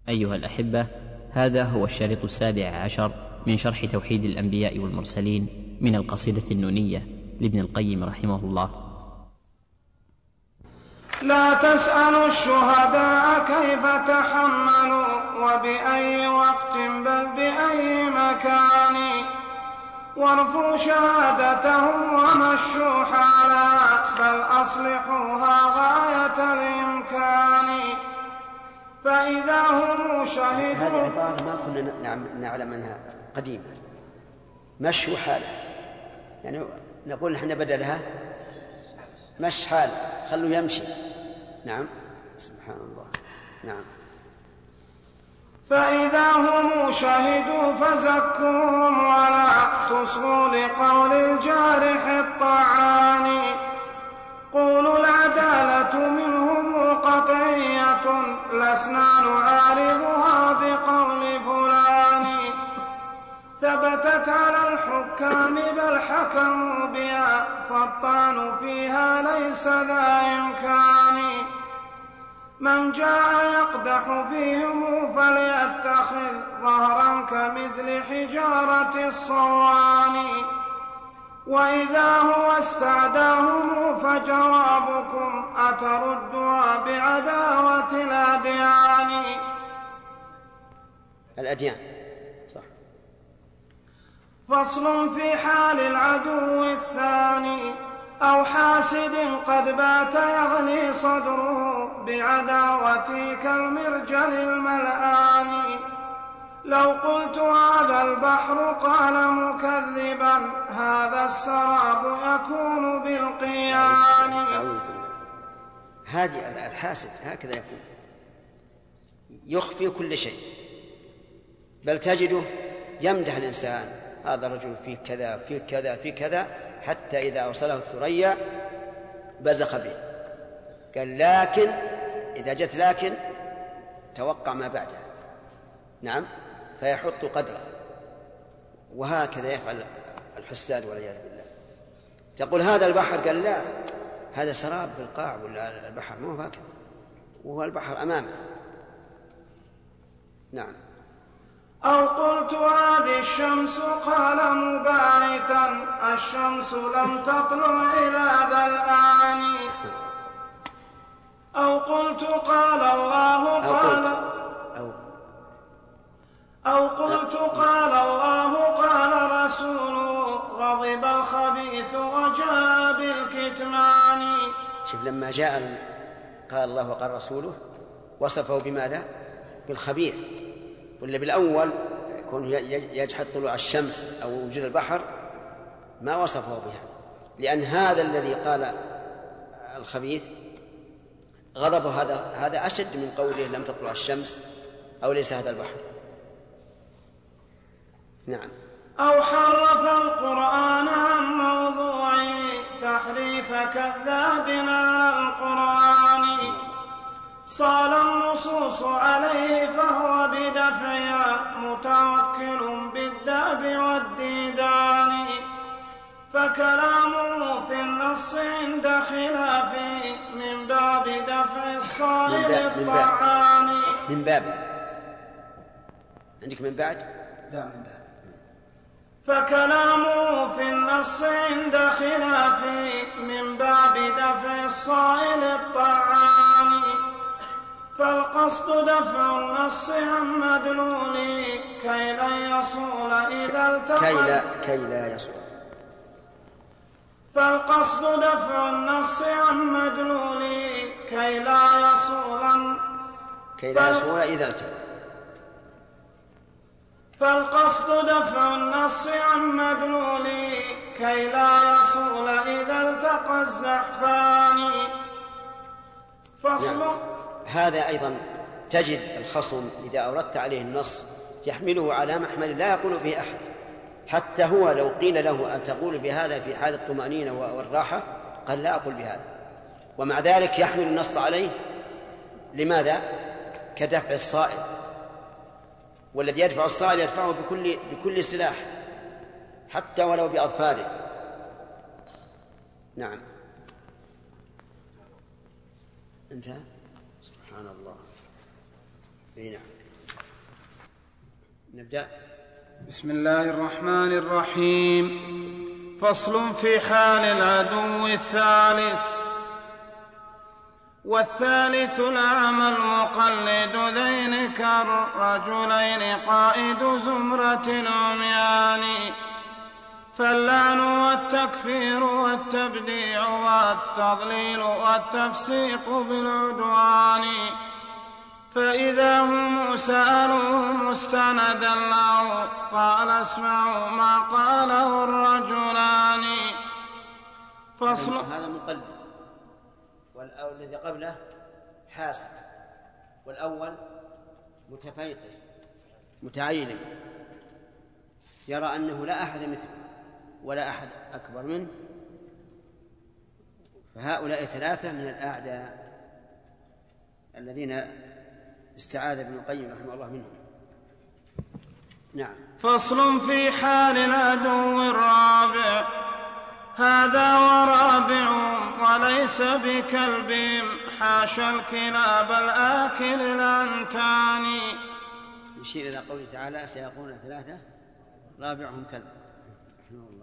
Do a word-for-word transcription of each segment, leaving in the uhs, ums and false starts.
أيها الأحبة، هذا هو الشريط السابع عشر من شرح توحيد الأنبياء والمرسلين من القصيدة النونية لابن القيم رحمه الله. لا تسألوا الشهداء كيف تحملوا وبأي وقت بل بأي مكان، وارفوا شهادتهم ومشوا حالا بل أصلحوها غاية الإمكان. فإذا هم شهدوا. هذه عبارة ما كنا نعلم منها قديما، مشوا حالا، يعني نقول نحن بدلها مش حال، خلوا يمشي. نعم، سبحان الله. نعم. فإذا هم شهدوا فزكوهم ولا تصغوا لقول الجارح الطعان. قولوا العدالة منهم قطعية لسنا نعارضها بقول فلان. ثبتت على الحكام بل حكموا بها فالطعن فيها ليس ذا إمكان. من جاء يقدح فيهم فليتخذ ظهرا كمثل حجارة الصوان. وإذا هو استعداهم فجوابكم أتردها بعداوة الأديان. الأديان صح. فصل في حال العدو الثاني أو حاسد قد بات يغلي صدره بعداوتي كالمرجل الملآن. لو قلت هذا البحر قال مكذبا هذا السراب يكون بالقيان. هذه الحاسد هكذا يكون، يخفي كل شيء، بل تجده يمدح الإنسان هذا الرجل فيه كذا فيه كذا فيه كذا، حتى إذا أوصله الثريا بزخ به. قال لكن إذا جت لكن توقع ما بعدها. نعم، فيحط قدره. وهكذا يفعل الحساد والعياذ بالله. تقول هذا البحر، قال لا، هذا سراب بالقاع، ولا البحر مو هكذا، وهو البحر أمامه. نعم. أو قلت هذه الشمس قال مباعتا الشمس لم تطلع إلى ذا الآن. أو قلت قال الله قال أو, أو قلت قال الله قال رسوله غضب الخبيث وجاء بالكتمان. شوف لما جاء قال الله وقال رسوله وصفه بماذا؟ بالخبيث. ولا بالأول يكون يجحد طلوع الشمس أو وجود البحر ما وصفه بها، لأن هذا الذي قال الخبيث غضب هذا هذا أشد من قوله لم تطلع الشمس أو ليس هذا البحر. نعم. أو حرف القرآن عن موضوعه تحريف كذاب على القرآن. صال النصوص عليه فهو بدفعها متوكل بالداب والديدان. فكلامه في النص عند خلافه من باب دفع الصائل الطعان. من باب عندك من بعد؟ لا، من باب. فكلامه في النص عند خلافه من باب دفع الصائل الطعان. فالقصد دفع النص عن مدلوله كي لا يصول إذا التقى كي لا, كي لا يصول. فالقصد دفع النص عن مدلوله كي لا يصول كي لا يصول إذا التقى. فالقصد دفع النص عن مدلوله كي لا يصول إذا التقى الزحفان. فصل. هذا أيضا تجد الخصم إذا أردت عليه النص يحمله على محمل لا يقول به أحد، حتى هو لو قيل له أن تقول بهذا في حال الطمأنينة والراحة قال لا أقول بهذا، ومع ذلك يحمل النص عليه. لماذا؟ كدفع الصائل، والذي يدفع الصائل يدفعه بكل, بكل سلاح حتى ولو بأظفاره. نعم. انتهى. سبحان الله. نعم. نبدأ. بسم الله الرحمن الرحيم. فصل في حال العدو الثالث. والثالث الأعمى المقلد ذين كالرجلين قائد زمرة العميان، فاللعن والتكفير والتبديع والتضليل والتفسيق بالعدوان. فإذا هم سألوا مستندا له قال اسمعوا ما قاله الرجلان. فصل. هذا مقلد، والذي قبله حاسد، والأول متفيقه متعيلم يرى أنه لا أحد مثله ولا أحد أكبر منه. فهؤلاء ثلاثة من الأعداء الذين استعاذ ابن القيم رحمه الله منهم. نعم. فصل في حال العدو الرابع. هذا ورابع وليس بكلب حاشا الكلاب الآكل الأنتان. يشير إلى قوله تعالى سيقولون ثلاثة رابعهم كلب. رحمه الله.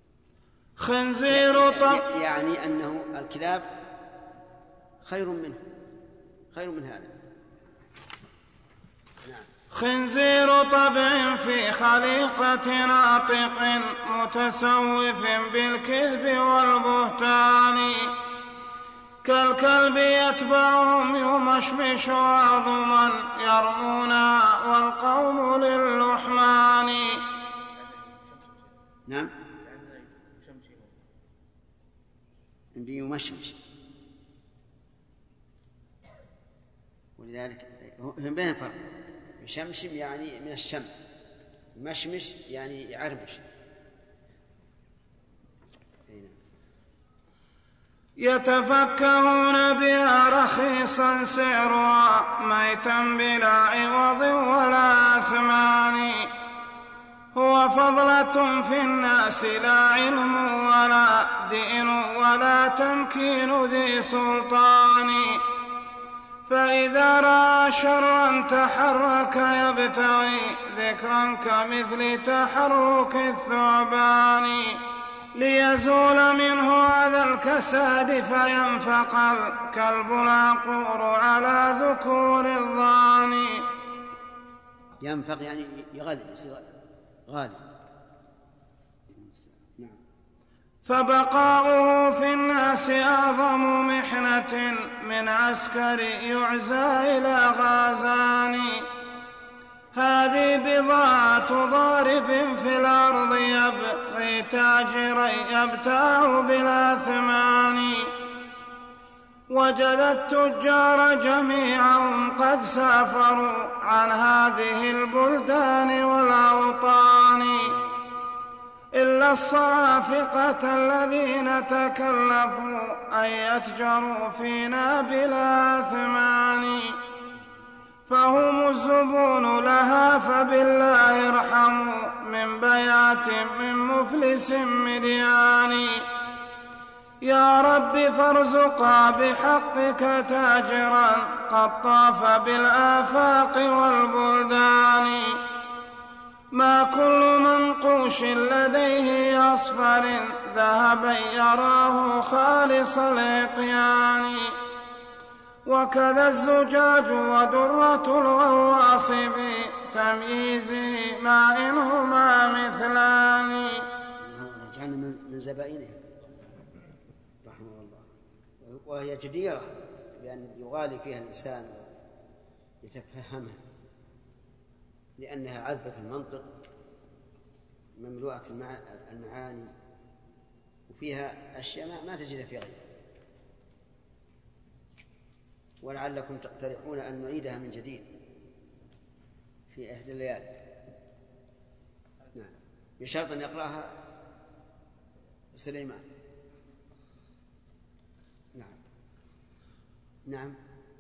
خنزير طب يعني أنه الكلاب خير منه، خير من هذا. خنزير طبع في خليقة ناطق متسوف بالكذب والبهتان، كالكلب يتبعهم يمشمش عظما يرمونا والقوم للحمان. نعم. يمشمش، ولذلك هم بين فرق. يشمشم يعني من الشم، مشمش يعني يعربش. يتفكهون بها رخيصا سعرها ميتا بلا عوض ولا أثمان، هو فضلة في الناس لا علم ولا دين ولا تمكين ذي سلطان، فإذا رأى شرا تحرك يبتغي ذكرا كمثل تحرك الثعبان، ليزول منه هذا الكساد فينفق الكلب العقور على ذكور الضان. ينفق يعني يغلب، يصير غالب. فبقاؤه في الناس أعظم محنة من عسكر يعزى إلى غازان، هذه بضاعة ضارب في الأرض يبغي تاجرا يبتاع بلا ثمان، وجد التجار جميعهم قد سافروا عن هذه البلدان والأوطان، إلا الصافقة الذين تكلفوا أن يتجروا فينا بلا ثمان، فهم الزبون لها فبالله ارحموا من بيات من مفلس مديان، يا رب فارزقا بحقك تاجرا قد طاف بالآفاق والبلدان، ما كل منقوش لديه أصفر ذهبا يراه خالص الإقيان، وكذا الزجاج ودرة الغواص بتمييزه ما إنهما مثلان. جعلنا من زبائنه رحمه الله، وهي جديرة بأن يغالي فيها الإنسان يتفهمها، لأنها عذبة المنطق مملوءة المعاني، وفيها أشياء ما تجد في غيرها. ولعلكم تقترحون أن نعيدها من جديد في إحدى الليالي. نعم، بشرط أن يقرأها سليمان. نعم. نعم.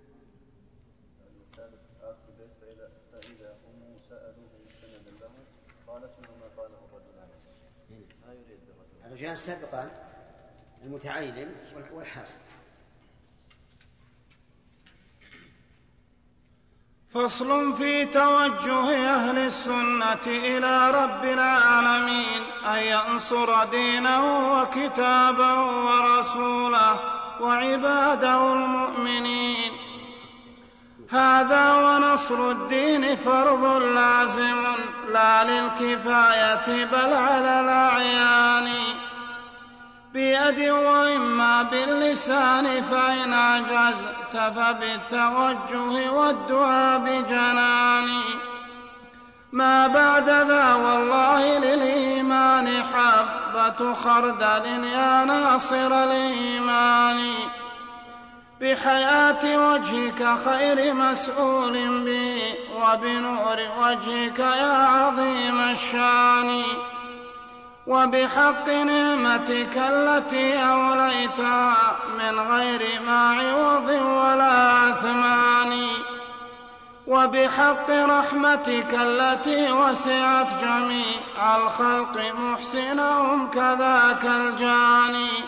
فإذا هم سألوه سندا له قال اسمعوا ما قاله الرجلان. الرجلان السابقان المتعيلم والحاسد. فصل في توجه أهل السنة إلى رب العالمين أن ينصر دينه وكتابه ورسوله وعباده المؤمنين. هذا ونصر الدين فرض لازم لا للكفاية بل على الأعيان، بيد وإما باللسان، فإن عجزت فبالتوجه والدعاء بجنان. ما بعد ذا والله للإيمان حبة خردل يا ناصر الإيمان، بحياة وجهك خير مسؤول به وبنور وجهك يا عظيم الشان، وبحق نعمتك التي أوليتها من غير ما عوض ولا أثمان، وبحق رحمتك التي وسعت جميع الخلق محسنهم كذاك الجاني،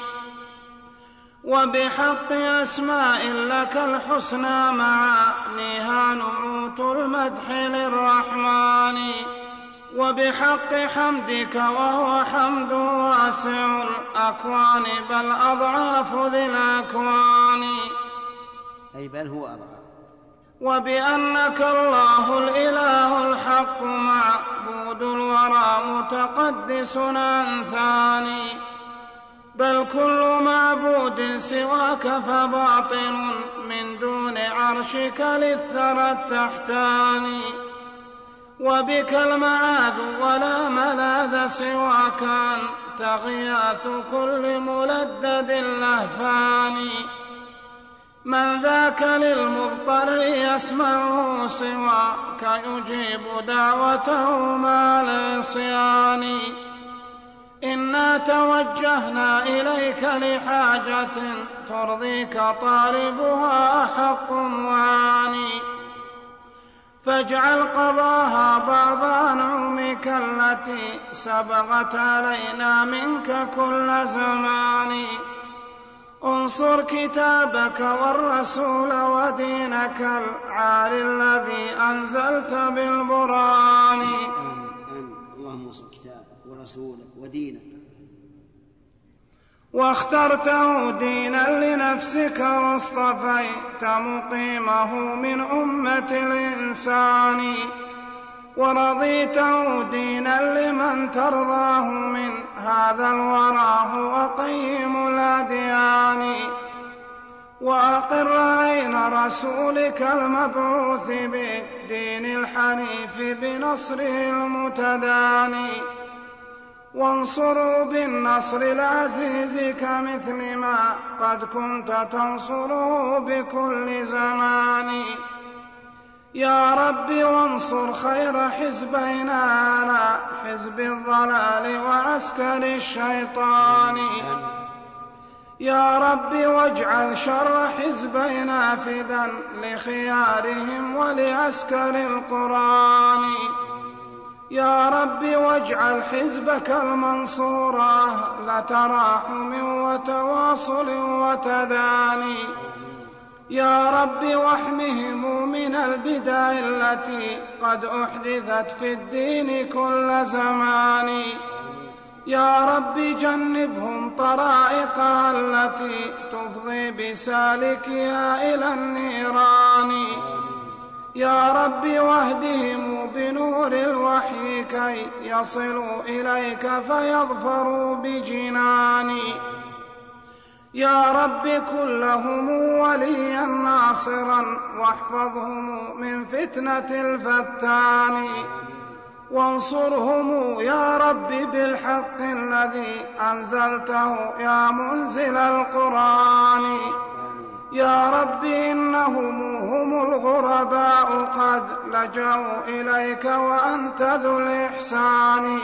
وبحق أسماء لك الحسنى معانيها نعوت المدح للرحمن، وبحق حمدك وهو حمد واسع الأكوان بل أضعاف ذي الأكوان، أي بل هو أضعاف. وبأنك الله الإله الحق معبود الورى متقدس عن ثاني، بل كل معبود سواك فباطل من دون عرشك للثرى التحتاني، وبك المعاذ ولا ملاذ سواك أنت غياث كل ملدد لهفان، من ذاك للمضطر يسمعه سواك يجيب دعوته مع العصيان. إنا توجهنا إليك لحاجة ترضيك طالبها أحق معاني، فاجعل قضاها بعض نعمك التي سبغت علينا منك كل زمان، انصر كتابك والرسول ودينك العالي الذي أنزلت بالبرهان. اللهم انصر كتابك ورسولك ودينك. واخترته دينا لنفسك واصطفيت مقيمه من أمة الإنسان، ورضيته دينا لمن ترضاه من هذا الورى هو قيم الأديان، وأقر عين رسولك المبعوث بالدين الحنيف بنصره المتداني، وانصروا بالنصر العزيز كمثل ما قد كنت تنصره بكل زمان. يا رب وانصر خير حزبينا على حزب الضلال وعسكر الشيطان، يا رب واجعل شر حزبينا فدا لخيارهم ولعسكر القرآن، يا رب واجعل حزبك المنصور أهل تراحم وتواصل وتداني، يا رب واحمهم من البدع التي قد أحدثت في الدين كل زمان، يا رب جنبهم طرائق التي تفضي بسالكها إلى النيران، يا رب واهدهم بنور الوحي كي يصلوا إليك فيظفروا بجناني، يا رب كن لهم وليا ناصرا واحفظهم من فتنة الفتان، وانصرهم يا رب بالحق الذي أنزلته يا منزل القرآن، يا رب إنهم هم الغرباء قد لجوا إليك وأنت ذو الإحسان،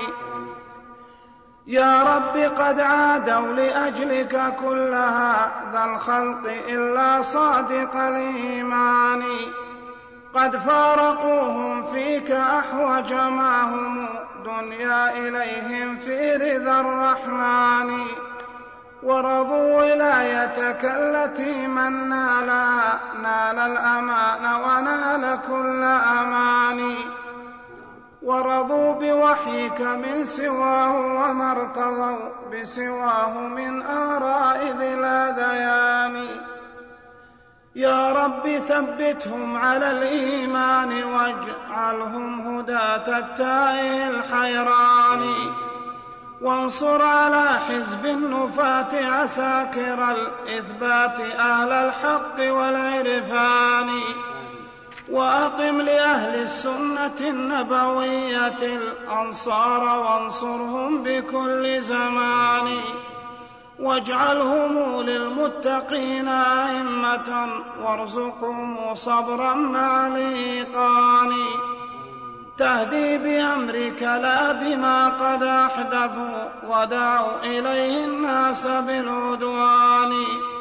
يا رب قد عادوا لأجلك كل هذا الخلق إلا صادق الإيمان، قد فارقوهم فيك أحوج ما هم دنيا إليهم في رضا الرحمن، ورضوا ولايتك التي من نالها نال الأمان ونال كل أمان. ورضوا بوحيك من سواه وما ارتضوا بسواه من آراء ذي الأذيان. يا رب ثبتهم على الإيمان واجعلهم هداة التائه الحيران. وانصر على حزب النفاة عساكر الإثبات أهل الحق والعرفان. وأقم لأهل السنة النبوية الأنصار وانصرهم بكل زمان. واجعلهم للمتقين أئمة وارزقهم صبرا مع الإيقان. تهدي بأمرك لا بما قد أحدثوا ودعوا إليه الناس بالعدوان.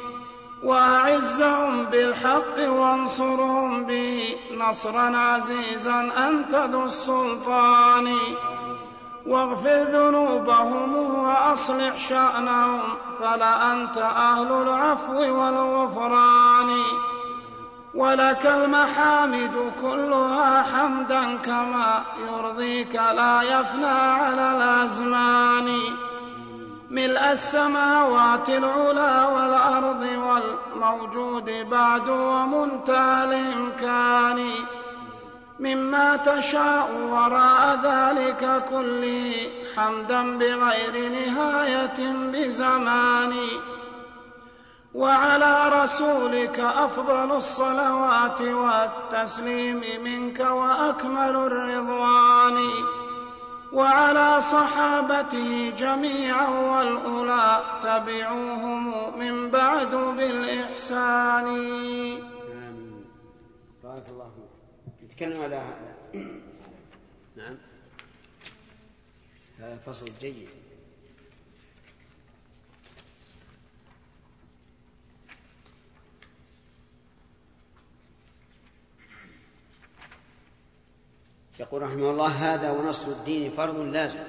وأعزهم بالحق وانصرهم به نصرا عزيزا أنت ذو السلطان. واغفر ذنوبهم وأصلح شأنهم فلأنت أهل العفو والغفران. ولك المحامد كلها حمدا كما يرضيك لا يفنى على الأزمان. ملء السماوات العلا والأرض والموجود بعد ومنتهى الإمكان. مما تشاء وراء ذلك كله حمدا بغير نهاية بزمان. وعلى رسولك أفضل الصلوات والتسليم منك وأكمل الرضوان. وعلى صحابته جميعا والأولى تبعوهم من بعد بالإحسان. بارك الله فيك. نتكلم على هذا. نعم هذا فصل جيد. يقول رحمه الله: هذا ونصر الدين فرض لازم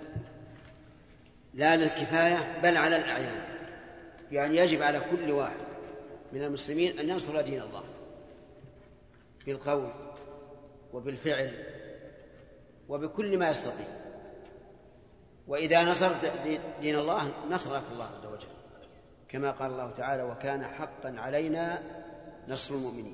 لا للكفاية بل على الأعيان. يعني يجب على كل واحد من المسلمين أن ينصر دين الله بالقول وبالفعل وبكل ما يستطيع. وإذا نصر دين الله نصرك الله عز وجل، كما قال الله تعالى: وكان حقا علينا نصر المؤمنين.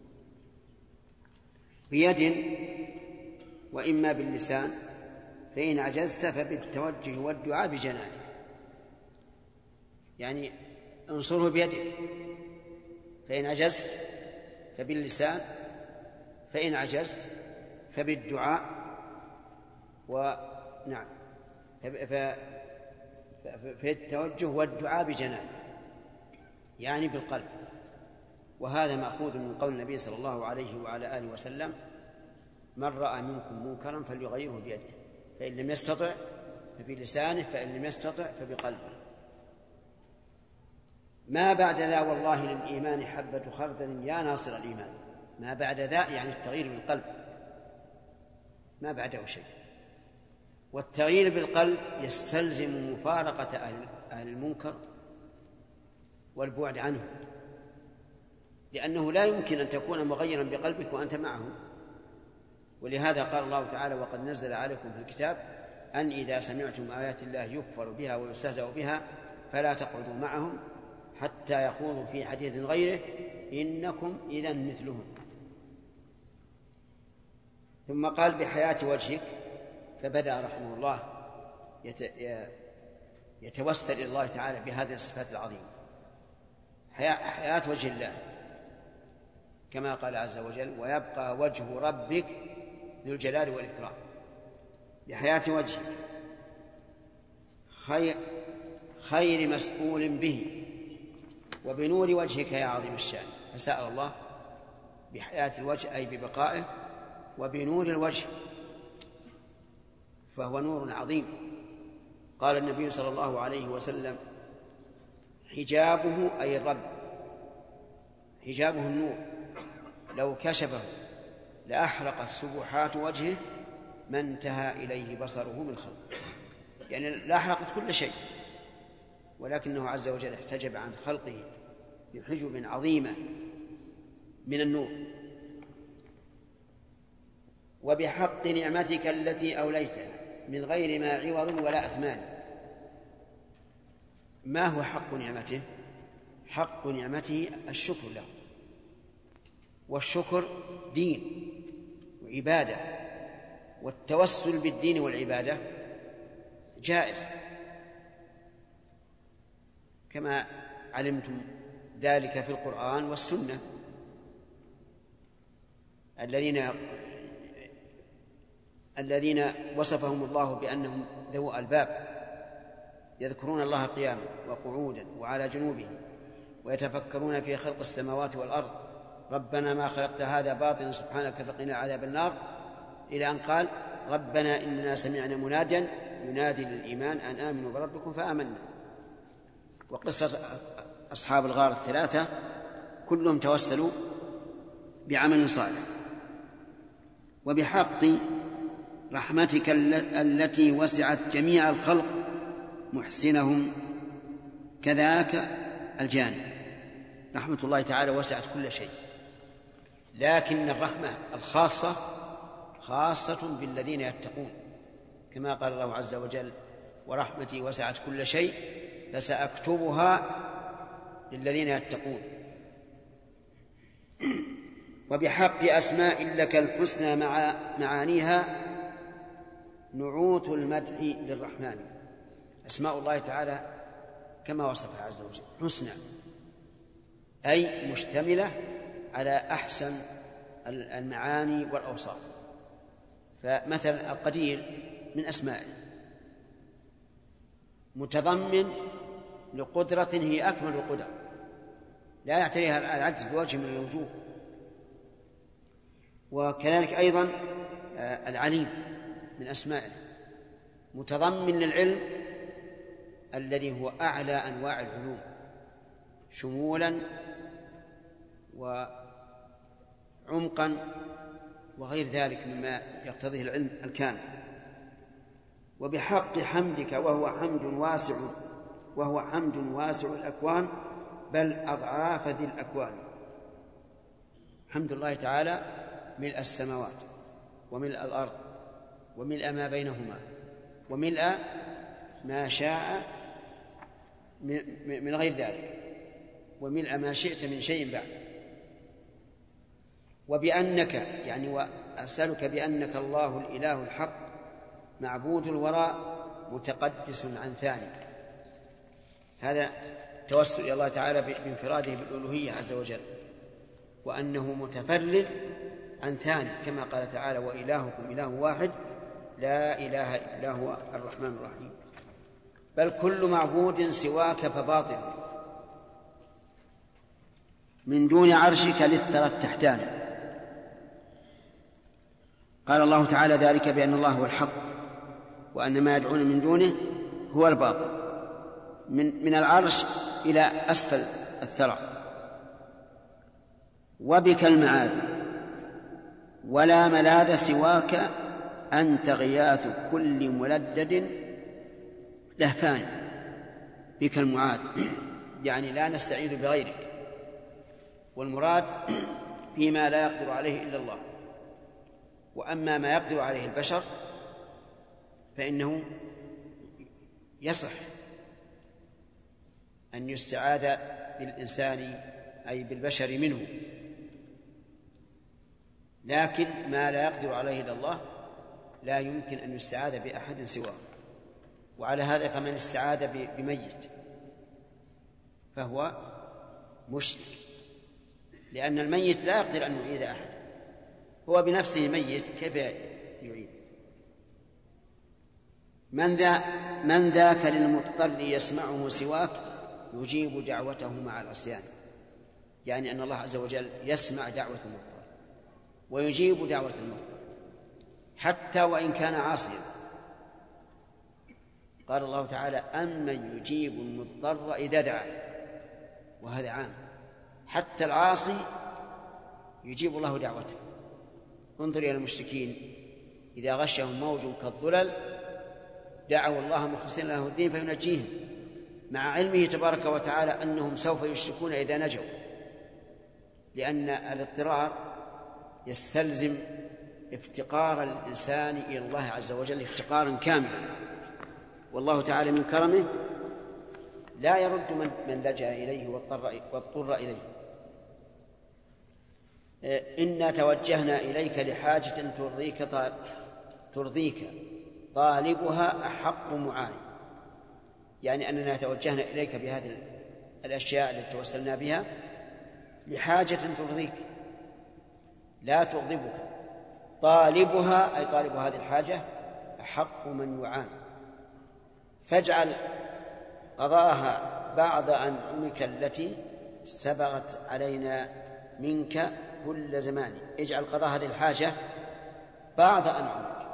بيد وإما باللسان، فإن عجزت فبالتوجه والدعاء بجنانه. يعني انصره بيدك، فإن عجزت فباللسان، فإن عجزت فبالدعاء ونعم في التوجه والدعاء بجنانه، يعني بالقلب. وهذا مأخوذ من قول النبي صلى الله عليه وعلى آله وسلم: من رأى منكم منكرا فليغيره بيده، فإن لم يستطع فبلسانه، فإن لم يستطع فبقلبه. ما بعد ذا والله للإيمان حبة خردل يا ناصر الإيمان. ما بعد ذا يعني التغيير بالقلب، ما بعده شيء. والتغيير بالقلب يستلزم مفارقة أهل المنكر والبعد عنه، لأنه لا يمكن أن تكون مغيرا بقلبك وأنت معهم. ولهذا قال الله تعالى: وقد نزل عليكم في الكتاب أن إذا سمعتم آيات الله يكفر بها ويستهزأ بها فلا تقعدوا معهم حتى يخوضوا في حديث غيره إنكم إذا مثلهم. ثم قال: بحياة وجهك. فبدأ رحمه الله يتوسل إلى الله تعالى بهذه الصفات العظيمة: حياة وجه الله، كما قال عز وجل: ويبقى وجه ربك ذو الجلال والإكرام. بحياة وجهك خير, خير مسؤول به، وبنور وجهك يا عظيم الشأن. فسأل الله بحياة الوجه أي ببقائه، وبنور الوجه فهو نور عظيم. قال النبي صلى الله عليه وسلم: حجابه أي الرب، حجابه النور، لو كشفه لأحرقت سبحات وجهه ما انتهى إليه بصره من خلق. يعني لأحرقت كل شيء، ولكنه عز وجل احتجب عن خلقه بحجب عظيمة من النور. وبحق نعمتك التي أوليتها من غير ما عوض ولا أثمان. ما هو حق نعمته؟ حق نعمته الشكر له، والشكر دين وعبادة، والتوسل بالدين والعبادة جائز كما علمتم ذلك في القرآن والسنة. الذين الذين وصفهم الله بأنهم ذو ألباب يذكرون الله قياما وقعودا وعلى جنوبهم ويتفكرون في خلق السماوات والأرض ربنا ما خلقت هذا باطلا سبحانك فقنا عذاب النار، إلى أن قال ربنا إننا سمعنا مناديا ينادي للإيمان أن آمنوا بربكم فآمنا. وقصة أصحاب الغار الثلاثة كلهم توسلوا بعمل صالح. وبحق رحمتك التي وسعت جميع الخلق محسنهم كذاك الجانب. رحمة الله تعالى وسعت كل شيء، لكن الرحمة الخاصة خاصة بالذين يتقون، كما قال الله عز وجل ورحمتي وسعت كل شيء فسأكتبها للذين يتقون. وبحق أسماء لك الحسنى مع معانيها نعوت المدح للرحمن. أسماء الله تعالى كما وصفها عز وجل حسنى، أي مشتملة على أحسن المعاني والأوصاف. فمثل القدير من أسمائه متضمن لقدرة هي أكمل القدر لا يعتريها العجز بوجه من الوجوه. وكذلك أيضا العليم من أسمائه متضمن للعلم الذي هو أعلى أنواع العلوم شمولا وعمقا وغير ذلك مما يقتضيه العلم الكامل. وبحق حمدك وهو حمد واسع وهو حمد واسع الأكوان بل أضعاف ذي الأكوان. حمد الله تعالى ملء السماوات وملء الأرض وملء ما بينهما وملء ما شاء من غير ذلك وملء ما شئت من شيء بعد. وبأنك يعني وأسألك بأنك الله الإله الحق معبود الوراء متقدس عن ثاني. هذا توسل إلى الله تعالى بانفراده بالألوهية عز وجل، وأنه متفرد عن ثاني كما قال تعالى وإلهكم إله واحد لا إله إلا هو الرحمن الرحيم. بل كل معبود سواك فباطل من دون عرشك للثرى التحتان. قال الله تعالى ذلك بأن الله هو الحق وأن ما يدعون من دونه هو الباطل من, من العرش إلى أسفل الثرى. وبك المعاد ولا ملاذ سواك أنت غياث كل ملدد لهفان. بك المعاد يعني لا نستعيذ بغيرك، والمراد فيما لا يقدر عليه إلا الله. وأما ما يقدر عليه البشر فإنه يصح أن يستعاذ بالإنسان أي بالبشر منه، لكن ما لا يقدر عليه إلا الله لا يمكن أن يستعاذ بأحد سواه. وعلى هذا فمن استعاذ بميت فهو مشرك، لأن الميت لا يقدر أن يعيد أحد، هو بنفسه ميت كيف يعيد؟ من ذا من ذاك للمضطر يسمعه سواك يجيب دعوته مع العصيان. يعني أن الله عز وجل يسمع دعوة المضطر ويجيب دعوة المضطر حتى وإن كان عاصيا. قال الله تعالى أمن يجيب المضطر إذا دعا، وهذا عام، حتى العاصي يجيب الله دعوته. انظر إلى المشركين إذا غشهم موج كالظلل دعوا الله مخلصين له الدين فينجيهم مع علمه تبارك وتعالى أنهم سوف يشركون إذا نجوا، لأن الاضطرار يستلزم افتقار الإنسان إلى الله عز وجل افتقارا كاملا، والله تعالى من كرمه لا يرد من, من لجأ إليه واضطر إليه. إنا توجهنا إليك لحاجة ترضيك, ترضيك طالبها أحق معاني، يعني أننا توجهنا إليك بهذه الأشياء التي توسلنا بها لحاجة ترضيك لا تغضبك، طالبها أي طالب هذه الحاجة أحق من يعان، فاجعل قضاها بعض أنعمك التي سبغت علينا منك كل زمان. اجعل قضاء هذه الحاجة بعض أنعمك،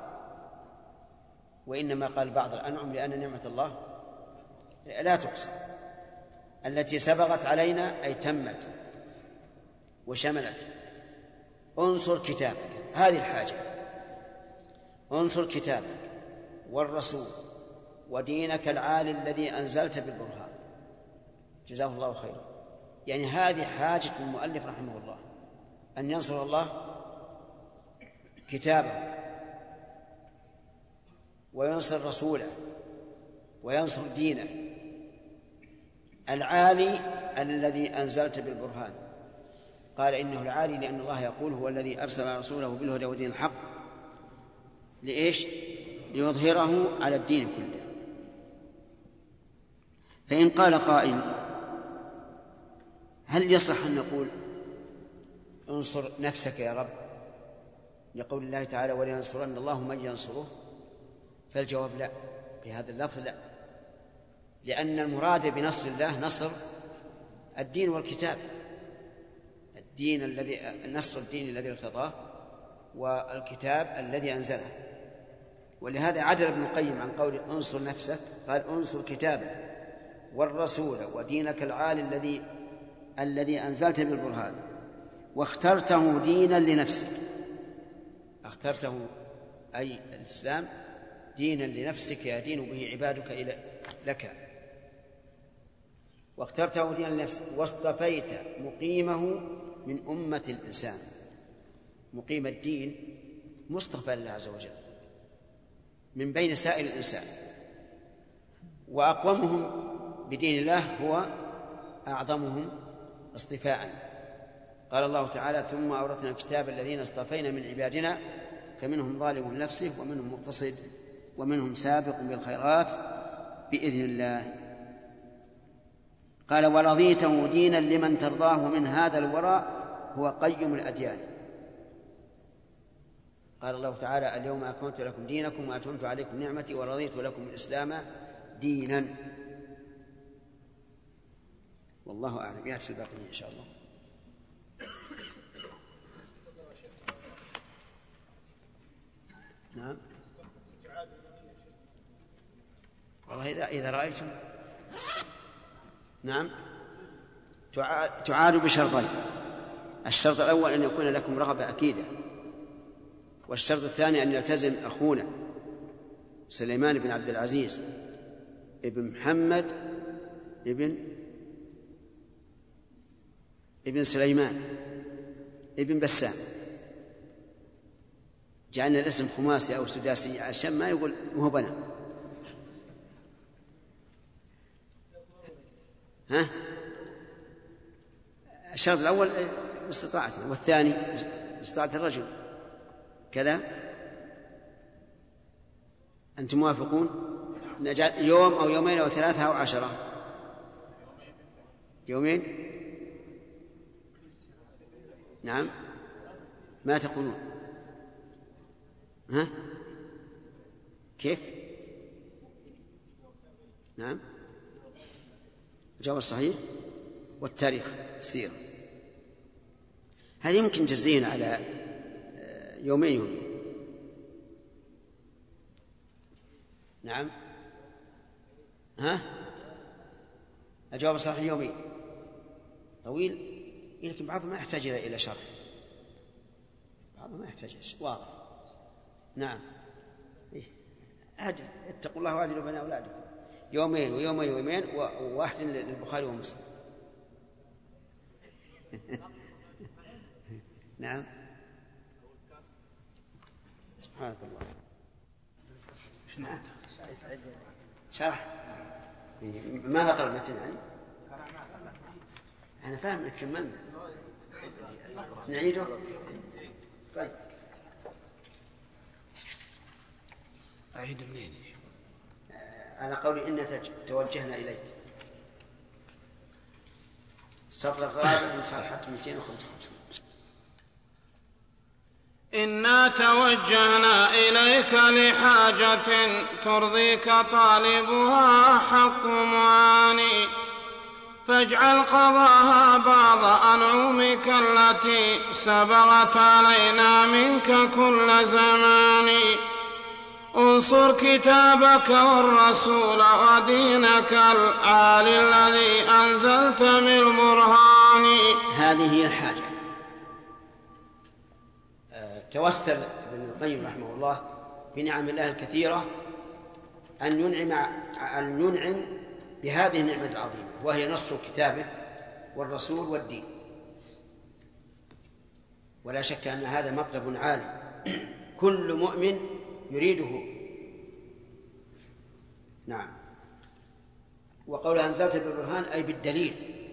وإنما قال بعض الأنعم لأن نعمة الله لا تقصى، التي سبغت علينا أي تمت وشملت. انصر كتابك، هذه الحاجة، انصر كتابك والرسول ودينك العالي الذي أنزلت بالبرهان. جزاه الله خيرا. يعني هذه حاجة المؤلف رحمه الله، أن ينصر الله كتابه وينصر رسوله وينصر دينه العالي الذي أنزلت بالبرهان. قال إنه العالي لأن الله يقول هو الذي أرسل رسوله بالهدى ودين الحق لإيش؟ ليظهره على الدين كله. فإن قال قائل هل يصح أن نقول انصر نفسك يا رب لقول الله تعالى ولينصرن الله من ينصره؟ فالجواب لا، بهذا اللفظ لا، لأن المراد بنصر الله نصر الدين والكتاب، الدين الذي نصر الدين الذي ارتضاه والكتاب الذي أنزله. ولهذا عدل ابن القيم عن قول انصر نفسك قال انصر كتابه والرسول ودينك العالي الذي الذي أنزلت بالبرهان، واخترته دينا لنفسك، اخترته أي الإسلام دينا لنفسك يدين به عبادك إلى لك، واخترته دينا لنفسك، واصطفيت مقيمه من أمة الإنسان. مقيم الدين مصطفى لله عز وجل من بين سائر الإنسان، وأقومهم بدين الله هو أعظمهم اصطفاء. قال الله تعالى ثم أورثنا الكتاب الذين اصطفينا من عبادنا فمنهم ظالم لنفسه ومنهم مقتصد ومنهم سابق بالخيرات بإذن الله. قال ورضيته دينا لمن ترضاه من هذا الوراء هو قيم الأديان. قال الله تعالى اليوم أكملت لكم دينكم وأتممت عليكم نعمتي ورضيت لكم الإسلام دينا. والله أعلم. يأتي الباقي إن شاء الله. نعم والله إذا, إذا رأيتم نعم تعاد بشرطين. الشرط الأول أن يكون لكم رغبة أكيدة، والشرط الثاني أن يلتزم أخونا سليمان بن عبد العزيز ابن محمد ابن ابن سليمان ابن بسام. جعلنا الاسم خماسي أو سداسي عشان ما يقول مو بنا. ها الشرط الأول باستطاعته، والثاني باستطاعة الرجل كذا. أنتم موافقون؟ يوم أو يومين أو ثلاثة أو عشرة؟ يومين. نعم ما تقولون؟ ها كيف؟ نعم الجواب الصحيح والتاريخ السيرة. هل يمكن جزينا على يومين يومين؟ نعم ها الجواب الصحيح يومين. طويل لكن بعض ما يحتاج إلى شرح، بعض ما يحتاج واضح. نعم إيه؟ عدل اتقوا الله وعدلوا بين أولادكم. يومين ويومين ويومين وواحد للبخاري ومسلم. نعم سبحانك الله. نعم شرح ما نقرأ المتن يعني أنا فاهم إنك كملنا نعيده. طيب أعيد منين؟ أنا قولي إن توجهنا إليك السطر الرابع من صفحة مئتين وخمسة وخمسين. إنا توجهنا إليك لحاجة ترضيك طالبها حق معاني فاجعل قضاها بعض أنعمك التي سبغت علينا منك كل زمان انصر كتابك والرسول ودينك العالي الذي أنزلت بالبرهان. هذه هي الحاجة. توسل ابن القيم رحمه الله بنعم الله الكثيرة أن ينعم أن ينعم بهذه النعمة العظيمة وهي نصر كتابه والرسول والدين. ولا شك أن هذا مطلب عالي كل مؤمن يريده. نعم. وقول أنزلت بالبرهان أي بالدليل،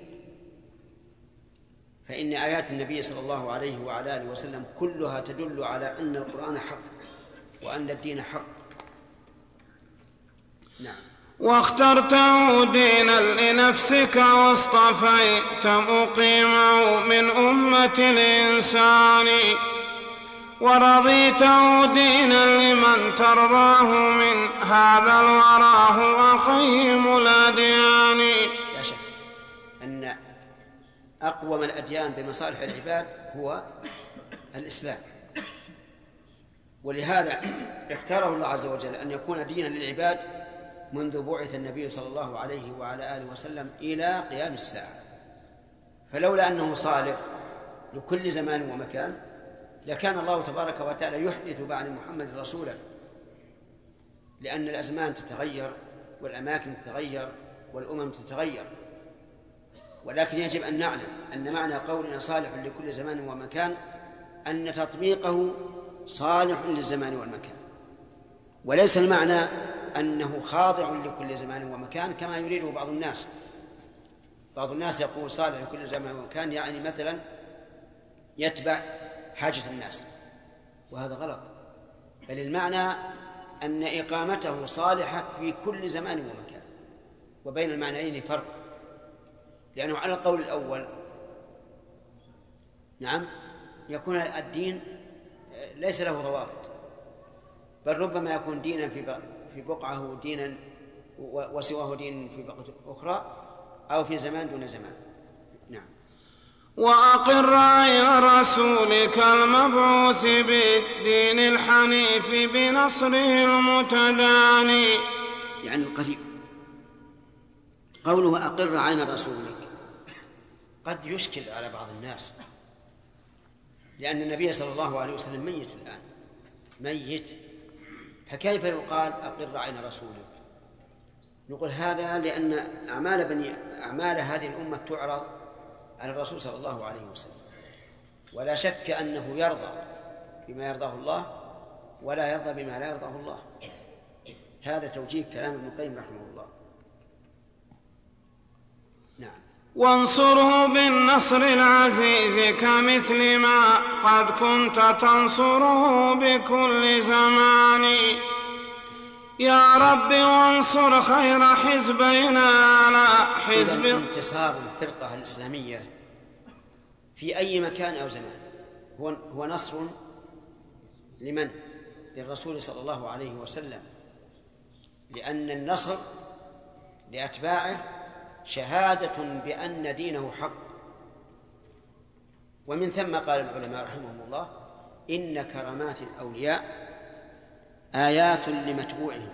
فإن آيات النبي صلى الله عليه وعلى آله وسلم كلها تدل على أن القرآن حق وأن الدين حق. نعم. واخترته دينا لنفسك واصطفيت مقيمه من أمة الإنسان ورضيته دينا لمن ترضاه من هذا الورى هو قيم الأديان. لا شك أن أقوم الأديان بمصالح العباد هو الإسلام، ولهذا اختاره الله عز وجل أن يكون دينا للعباد منذ بعث النبي صلى الله عليه وعلى آله وسلم إلى قيام الساعة. فلولا أنه صالح لكل زمان ومكان لكان الله تبارك وتعالى يحدث بعد محمد رسولا، لأن الأزمان تتغير والأماكن تتغير والأمم تتغير. ولكن يجب أن نعلم أن معنى قولنا صالح لكل زمان ومكان أن تطبيقه صالح للزمان والمكان، وليس المعنى أنه خاضع لكل زمان ومكان كما يريده بعض الناس. بعض الناس يقول صالح لكل زمان ومكان يعني مثلا يتبع حاجة الناس، وهذا غلط. بل المعنى أن إقامته صالحة في كل زمان ومكان، وبين المعنيين فرق، لأنه على القول الأول نعم يكون الدين ليس له ضوابط، بل ربما يكون دينا في بقعة دينا وسواه دين في بقعة أخرى أو في زمان دون زمان. نعم. وأقر عين رسولك المبعوث بالدين الحنيف بنصره المتداني، يعني القريب. قوله أقر عين رسولك قد يشكل على بعض الناس، لأن النبي صلى الله عليه وسلم ميت الآن ميت، فكيف يقال أقر عين رسولك؟ نقول هذا لأن أعمال بني أعمال هذه الأمة تعرض على الرسول صلى الله عليه وسلم، ولا شك أنه يرضى بما يرضاه الله ولا يرضى بما لا يرضاه الله. هذا توجيه كلام ابن القيم رحمه الله. نعم. وانصره بالنصر العزيز كمثل ما قد كنت تنصره بكل زمان يا رب وانصر خير حزبنا على حزب. انتصار الفرقة الإسلامية في أي مكان أو زمان هو هو نصر لمن؟ للرسول صلى الله عليه وسلم، لأن النصر لأتباعه شهادة بأن دينه حق. ومن ثم قال العلماء رحمهم الله إن كرامات الأولياء آيات لمتبوعهم.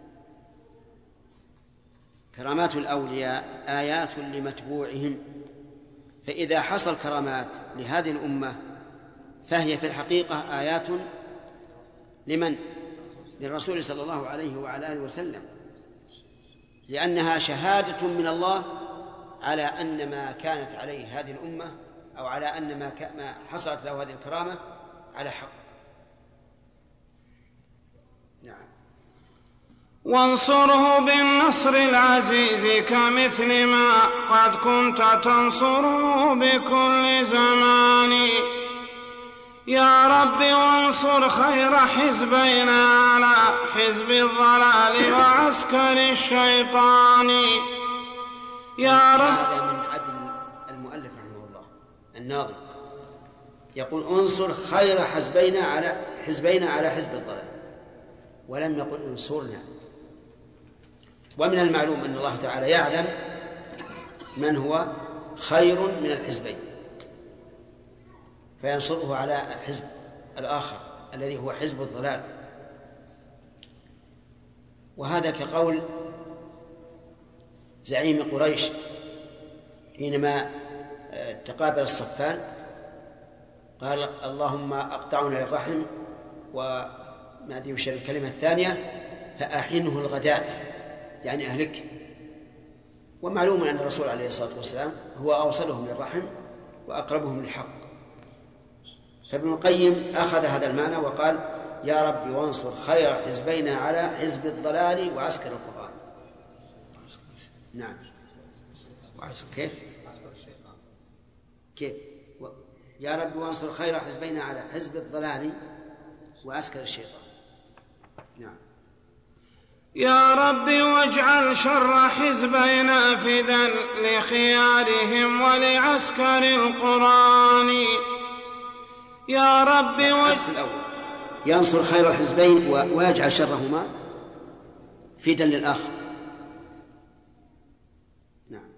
كرامات الأولياء آيات لمتبوعهم، فإذا حصل كرامات لهذه الأمة فهي في الحقيقة آيات لمن؟ للرسول صلى الله عليه وعلى آله وسلم. لأنها شهادة من الله على أن ما كانت عليه هذه الأمة أو على أن ما, ما حصلت له هذه الكرامة على حق. نعم. وانصره بالنصر العزيز كمثل ما قد كنت تنصره بكل زمان. يا رب وانصر خير حزبنا على حزب الضلال وعسكر الشيطان. يا رب. هذا من عدل المؤلف رحمه الله الناظم، يقول انصر خير حزبنا على حزبنا على حزب الضلال، ولم يقل انصرنا. ومن المعلوم أن الله تعالى يعلم من هو خير من الحزبين فينصره على الحزب الآخر الذي هو حزب الضلال. وهذا كقول زعيم قريش حينما تقابل الصفان قال اللهم أقطعنا للرحم، وما أدري وش الكلمة الثانية، فأحنه الغداة يعني أهلك. ومعلوم أن الرسول عليه الصلاة والسلام هو أوصلهم للرحم وأقربهم للحق. فابن القيم أخذ هذا المعنى وقال يا رب وانصر خير حزبنا على حزب الضلال وعسكر القرآن. نعم. كيف؟ كيف؟ يا رب وانصر خير حزبنا على حزب الضلال وعسكر الشيطان. نعم. يا رب واجعل شر حزبنا فدا لخيارهم ولعسكر القرآن. يا رب واجعل ينصر خير الحزبين ويجعل شرهما فدا للآخر. نعم.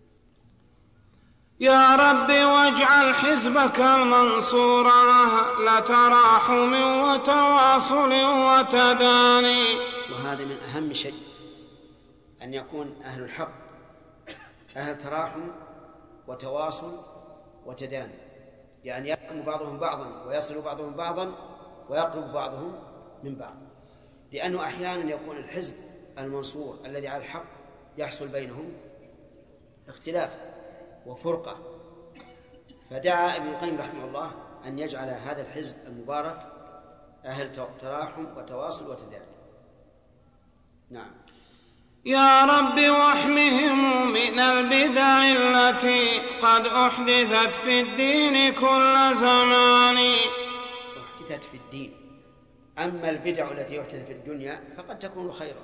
يا رب واجعل حزبك المنصور لتراحم وتواصل وتداني. وهذا من أهم شيء أن يكون أهل الحق أهل تراحم وتواصل وتداني، يعني يرحم بعضهم بعضا ويصل بعضهم بعضا ويقرب بعضهم من بعض. لأنه أحيانا يكون الحزب المنصور الذي على الحق يحصل بينهم اختلاف وفرقة، فدعا ابن القيم رحمه الله أن يجعل هذا الحزب المبارك أهل تراحم وتواصل وتداني. نعم. يا رب واحمهم من البدع التي قد أحدثت في الدين كل زمان. أحدثت في الدين، أما البدع التي أحدثت في الدنيا فقد تكون خيرا،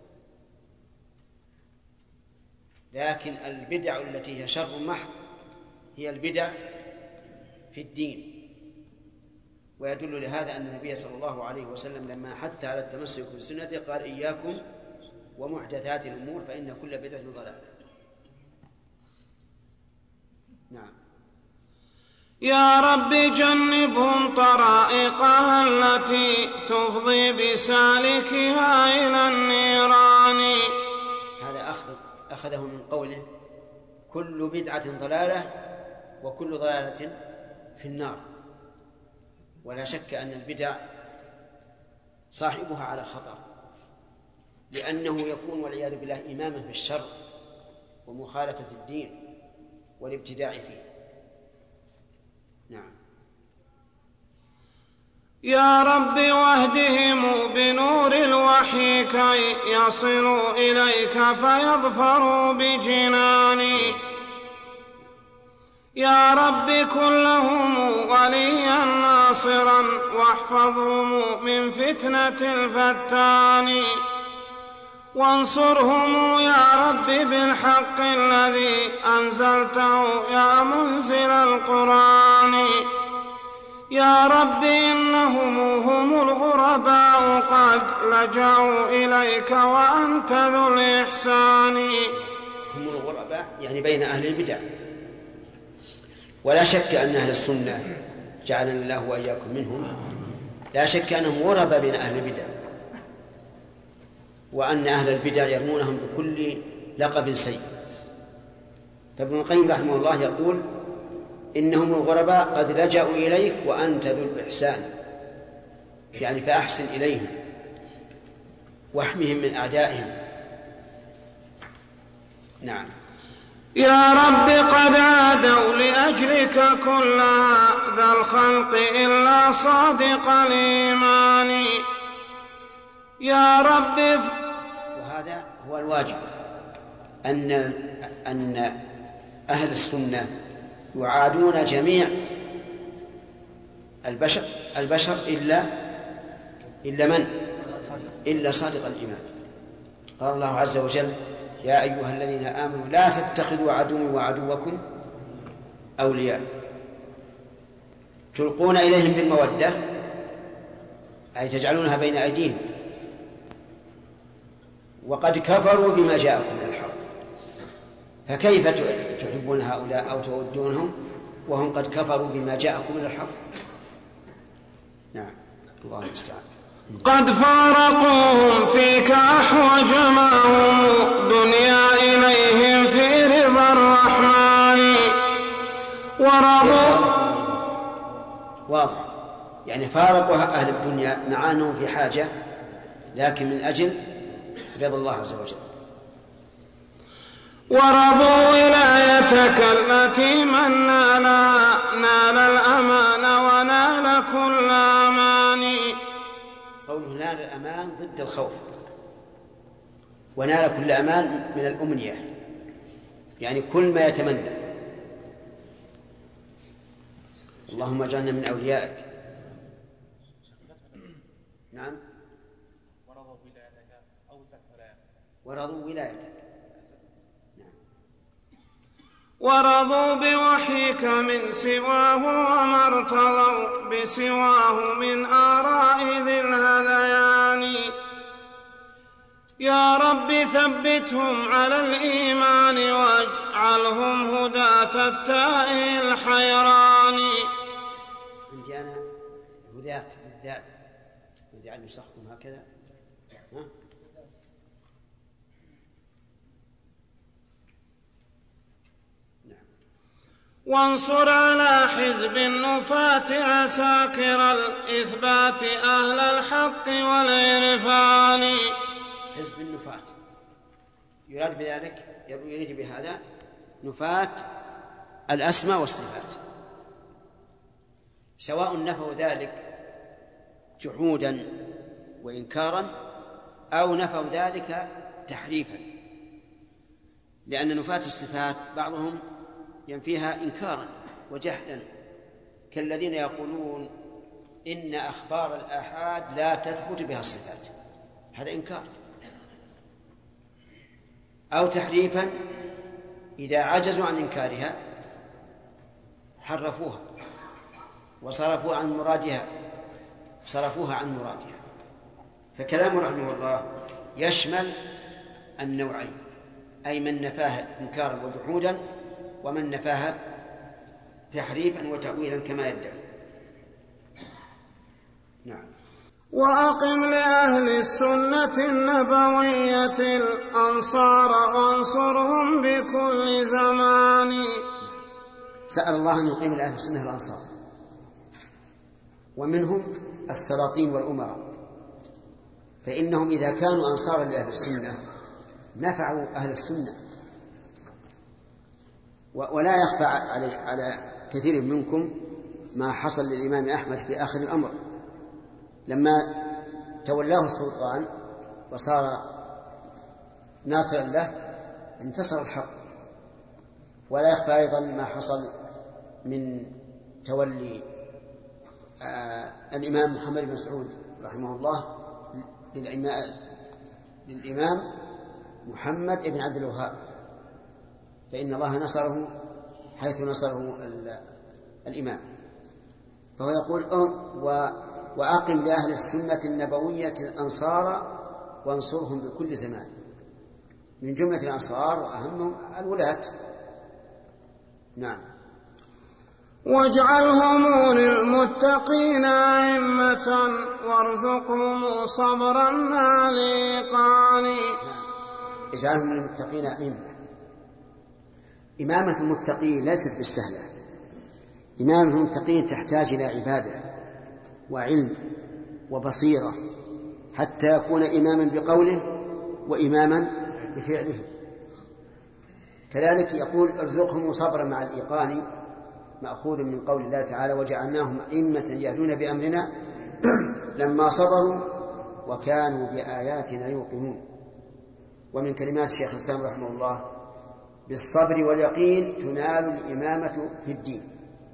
لكن البدع التي هي شر محض هي البدع في الدين. ويدل لهذا أن النبي صلى الله عليه وسلم لما حث على التمسك بالسنة قال إياكم ومحدثات الأمور فإن كل بدعة ضلالة. نعم. يا رب جنبهم طرائقها التي تفضي بسالكها إلى النيران. هذا أخذ أخذه من قوله كل بدعة ضلالة وكل ضلالة في النار. ولا شك أن البدع صاحبها على خطر، لأنه يكون والعياذ بالله إماما في الشر ومخالفة الدين والابتداع فيه. نعم. يا رب واهدهم بنور الوحي كي يصلوا إليك فيظفروا بجناني. يا رب كن لهم وليا ناصرا واحفظهم من فتنة الفتان. وانصرهم يا رب بالحق الذي أنزلته يا منزل القرآن. يا رب إنهم هم الغرباء قد لجأوا إليك وأنت ذو الإحسان. هم الغرباء يعني بين أهل البدع. ولا شك أن أهل السنة جعلنا الله وإياكم منهم، لا شك أنهم غرباء بين أهل البدع، وأن أهل البدع يرمونهم بكل لقب سيء. فابن القيم رحمه الله يقول إنهم الغرباء قد لجأوا إليك وأنت ذو الإحسان، يعني فأحسن إليهم واحمهم من أعدائهم. نعم. يا رب قد عادوا لأجلك كل ذا الخلق إلا صادق الإيمان يا رب. وهذا هو الواجب، أن أن أهل السنة يعادون جميع البشر البشر إلا إلا من؟ إلا صادق الإيمان. قال الله عز وجل: يا أيها الذين آمنوا لا تتخذوا عدوي وعدوكم أولياء تلقون إليهم بالمودة، أي تجعلونها بين أيديهم، وقد كفروا بما جاءكم من الحق، فكيف تحبون هؤلاء أو تودونهم وهم قد كفروا بما جاءكم من الحق؟ نعم. الله المستعان. قد فارقوهم فيك أحوج ما هم دنيا إليهم في رضا الرحمن ورضوا. واضح، يعني فارقوا أهل الدنيا مع أنهم في حاجة، لكن من أجل رضا الله عز وجل. ورضوا ولايتك التي من نال نال الأمان ونال كل أمان. قوله نال الأمان ضد الخوف، ونال كل أمان من الأمنية، يعني كل ما يتمنى. اللهم اجعلنا من أوليائك. نعم. ورضوا ولايتك أو تكفلا ورضوا ولايتك. نعم. ورضوا بوحيك من سواه وما ارتضوا بسواه من آراء ذي الهذيان يا رب ثبتهم على الإيمان واجعلهم هداة التائه الحيران. عندي أنا هداة بالذات، يجعل نسخكم هكذا. ها؟ وانصر على حزب النفاة عساكر الإثبات أهل الحق والعرفان. حزب النفاة يراد بذلك، يريد بهذا نفاة الأسماء والصفات، سواء نفوا ذلك جحودا وإنكارا أو نفوا ذلك تحريفا، لأن نفاة الصفات بعضهم ينفيها إنكارا وجحدا، كالذين يقولون إن أخبار الآحاد لا تثبت بها الصفات، هذا إنكار. أو تحريفا، إذا عجزوا عن إنكارها حرفوها وصرفوا عن مرادها صرفوها عن مرادها. فكلام رحمه الله يشمل النوعين، أي من نفاها إنكارا وجحودا، ومن نفاها تحريفا وتأويلا كما يدعي. نعم. وأقم لأهل السنة النبوية الأنصار وانصرهم بكل زمان. سأل الله أن يقيم لأهل السنة الأنصار، ومنهم السلاطين والأمراء، فإنهم إذا كانوا أنصارا لأهل السنة نفعوا أهل السنة. ولا يخفى على على كثير منكم ما حصل للإمام أحمد في آخر الأمر لما تولاه السلطان وصار ناصرا له، انتصر الحق. ولا يخفى أيضا ما حصل من تولي آه الإمام محمد بن مسعود رحمه الله للإمام محمد بن عبد الوهاب، فإن الله نصره حيث نصره الإمام. فهو يقول وأقم لأهل السنة النبوية الأنصار وانصرهم بكل زمان. من جملة الأنصار وأهمهم الولاة. نعم. واجعلهم للمتقين أئمة وارزقهم صبرا مع الإيقان. نعم. اجعلهم للمتقين أئمة. إمامة المتقين ليست بالسهلة. إمامة المتقين تحتاج إلى عبادة وعلم وبصيرة حتى يكون إماما بقوله وإماما بفعله. كذلك يقول ارزقهم صبرا مع الإيقان، مأخوذ من قول الله تعالى وجعلناهم أئمة يهدون بأمرنا لما صبروا وكانوا بآياتنا يوقنون. ومن كلمات الشيخ الإسلام رحمه الله بالصبر واليقين تنال الإمامة في الدين.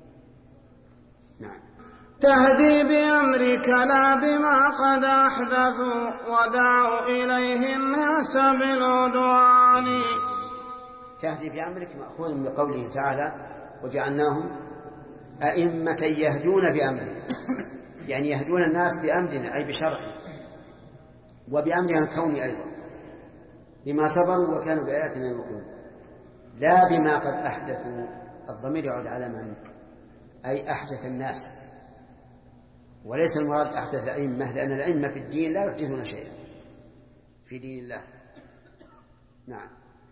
نعم. تهدي بأمرك لا بما قد أحدثوا ودعوا إليه الناس بالعدوان. تهدي بأمرك مأخوذ من قوله تعالى وجعلناهم أئمة يهدون بأمرنا، يعني يهدون الناس بأمرنا أي بشرعه وبأمرنا الكوني أيضا بما صبروا وكانوا بآياتنا يوقنون، لا بما قد أحدثوا. الضمير يعود على من؟ أي أحدث الناس، وليس المراد أحدث الأئمة، لأن الأئمة في الدين لا يحدثون شيئا في دين الله. نعم.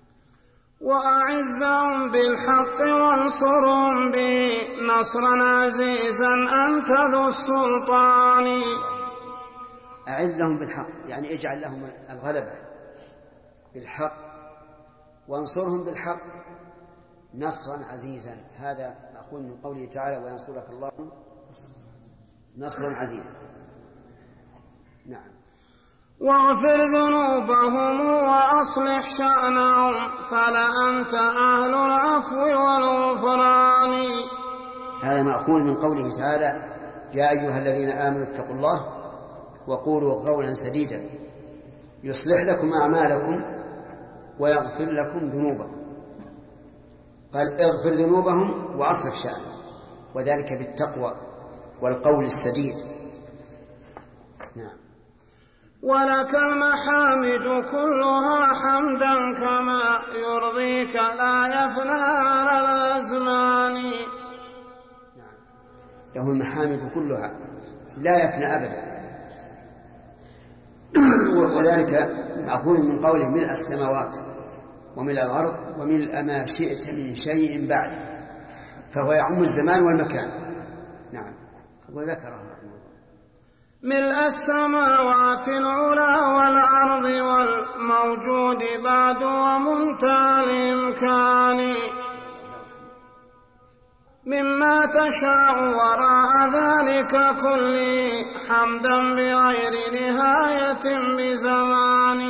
وأعزهم بالحق وانصرهم به نصرا عزيزا أنت ذو السلطان. أعزهم بالحق يعني اجعل لهم الغلبة بالحق، وانصرهم بالحق نصرا عزيزا. هذا أقول من قوله تعالى وينصرك الله نصرا عزيزا. نعم. واغفر ذنوبهم وأصلح شأنهم فلأنت أهل العفو والغفران. هذا مأخوذ من قوله تعالى يا أيها الذين آمنوا اتقوا الله وقولوا قولا سديدا يصلح لكم أعمالكم ويغفر لكم ذنوبكم. قال اغفر ذنوبهم وأصلح شأنهم، وذلك بالتقوى والقول السديد. نعم. ولك المحامد كلها حمدا كما يرضيك لا يفنى على الأزمان. نعم. له المحامد كلها لا يفنى أبدا، وذلك مأخوذ من قوله ملء السماوات وملء الأرض وملء ما شئت من شيء بعد، فهو يعم الزمان والمكان. نعم. وذكره ملء السماوات العلى والأرض والموجود بعد ومنتهى الإمكان مما تشاء وراء ذلك كله حمدا بغير نهاية بزمان.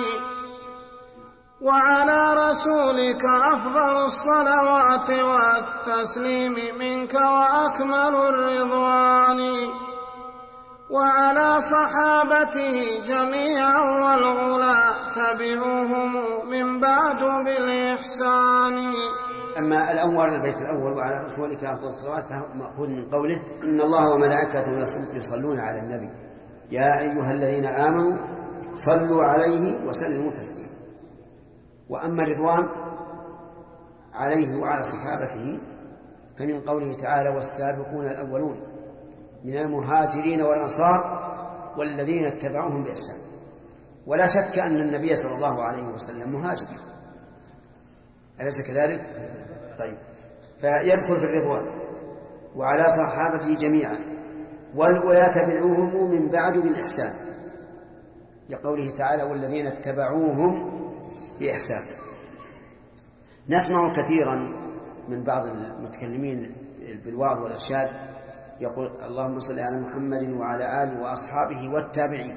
وعلى رسولك أفضل الصلوات والتسليم منك وأكمل الرضوان. وعلى صحابته جميعا والغلا تبعوهم من بعد بالإحسان. أما الأول البيت الأول وعلى رسولك أفضل الصلوات فهو مأخوذ من قوله إن الله وملائكته يصلون على النبي يا أيها الذين آمنوا صلوا عليه وسلموا تسليما. وأما الرضوان عليه وعلى صحابته فمن قوله تعالى والسابقون الأولون من المهاجرين والأنصار والذين اتبعوهم بإحسان. ولا شك أن النبي صلى الله عليه وسلم مهاجر، أليس كذلك؟ طيب، فيدخل في الرضوان وعلى صحابته جميعا والأولى تبعوهم من بعد بالإحسان لقوله تعالى والذين اتبعوهم بإحسان. نسمع كثيرا من بعض المتكلمين بالوعظ والإرشاد يقول اللهم صل على محمد وعلى آله وأصحابه والتابعين،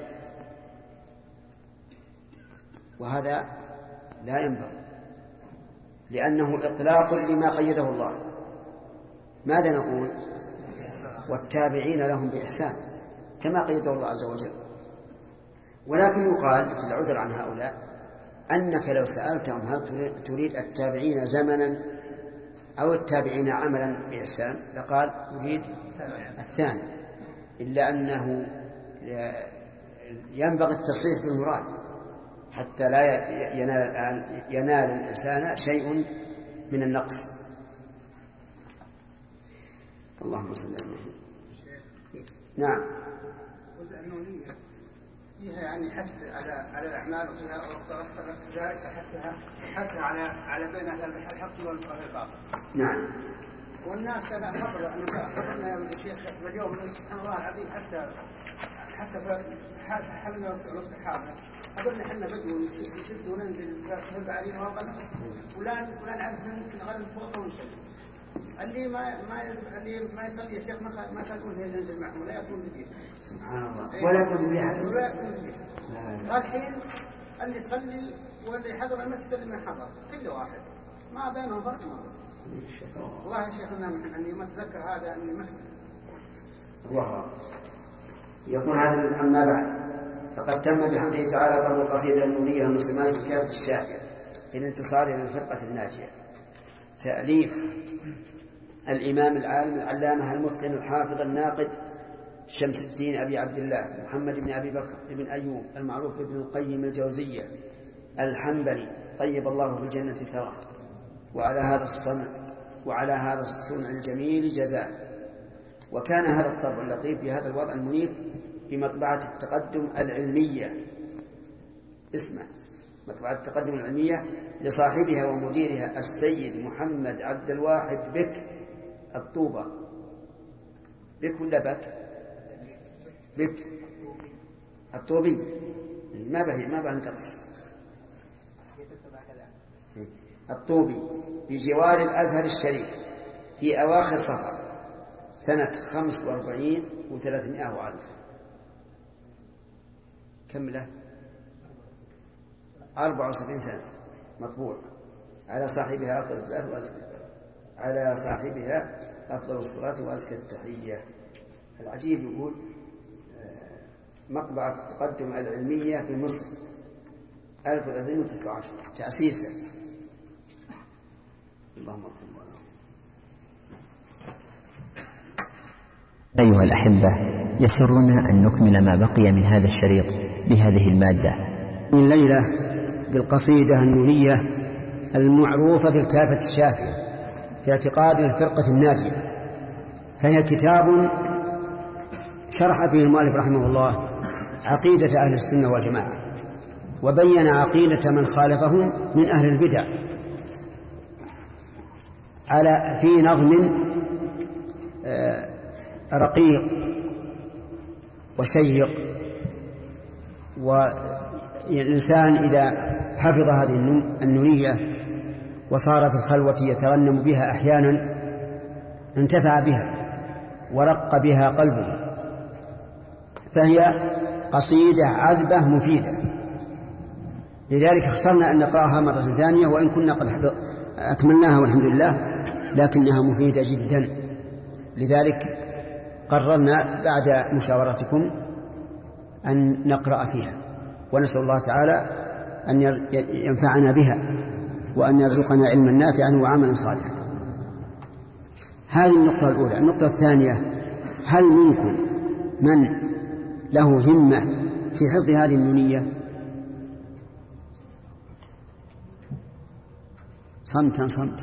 وهذا لا ينبغي لأنه إطلاق لما قيده الله. ماذا نقول؟ والتابعين لهم بإحسان كما قيده الله عز وجل. ولكن يقال في العذر عن هؤلاء أنك لو سألتهم هل تريد التابعين زمنا أو التابعين عملا بإحسان لقال يريد الثاني، إلا أنه ينبغي التصريح بالمراد حتى لا ينال, ينال الإنسان شيء من النقص. اللهم صل على محمد. نعم. قلت أنه نية فيها يعني حث على على الأعمال وفيها ذلك حثها حثها على على بين الحق والباطل. نعم. والناس أنا خبر أن خبرنا يا شيخ اليوم سبحان الله العظيم حتى حتى حلنا وقت حاضر قبلنا حنا بدو نشد وننزل في البعرين وقنا ولا ولا نعرف ممكن غير فوق ونسلم. اللي ما ما اللي ما يصلي يا شيخ ما ما كان يقول ينزل معهم ولا يكون ذبيح. سبحان الله. ولا يكون ذبيحة. ولا يكون ذبيحة. الحين اللي يصلي واللي حضر المسجد اللي ما حضر كل واحد ما بينهم فرق ما بين. والله يا شيخنا اني ما اتذكر هذا اني ما الله. يقول هذا أما بعد فقد تم بحمده تعالى طلب القصيدة النونية المسلمات بكافة الشافية للانتصار إلى الفرقة الناجية. تأليف الإمام العالم العلامة المتقن الحافظ الناقد شمس الدين أبي عبد الله محمد بن أبي بكر بن أيوب المعروف بابن القيم الجوزية الحنبلي طيب الله في الجنة ثراه. وعلى هذا الصنع وعلى هذا الصنع الجميل جزاء. وكان هذا الطبع اللطيف بهذا الوضع المنيف بمطبعة التقدم العلمية. اسمع، مطبعة التقدم العلمية لصاحبها ومديرها السيد محمد عبد الواحد بك الطوبة. بك ولا بك؟ بك الطوبي. ما به ما به انقطع. الطوبي بجوار الأزهر الشريف في أواخر صفر سنة خمس وأربعين وثلاثمائة وألف. كم له؟ أربع وسبعين سنة مطبوع. على صاحبها أفضل الصلاة وأزكى على صاحبها أفضل الصلاة وأزكى التحية. العجيب يقول مطبعة التقدم العلمية في مصر ألف وثلاثمائة وتسعة عشر تأسيسا. اللهم صل. أيها الأحبة، يسرنا أن نكمل ما بقي من هذا الشريط بهذه المادة من ليلة بالقصيدة النونية المعروفة في الكافة الشافية في اعتقاد الفرقة الناجية. فهي كتاب شرح فيه المؤلف رحمه الله عقيدة أهل السنة والجماعة، وبين عقيدة من خالفهم من أهل البدع على في نظم رقيق وشيق. والإنسان إذا حفظ هذه النونية وصار في الخلوة يترنم بها أحيانا انتفع بها ورق بها قلبه. فهي قصيدة عذبة مفيدة، لذلك اخترنا أن نقرأها مرة ثانية وإن كنا قد أكملناها والحمد لله، لكنها مفيدة جدا. لذلك قررنا بعد مشاورتكم أن نقرأ فيها، ونسأل الله تعالى أن ينفعنا بها وأن يرزقنا علما نافعا وعملا صالحا. هذه النقطة الأولى. النقطة الثانية: هل منكم من له همة في حفظ هذه النونية؟ صمتا صمتا.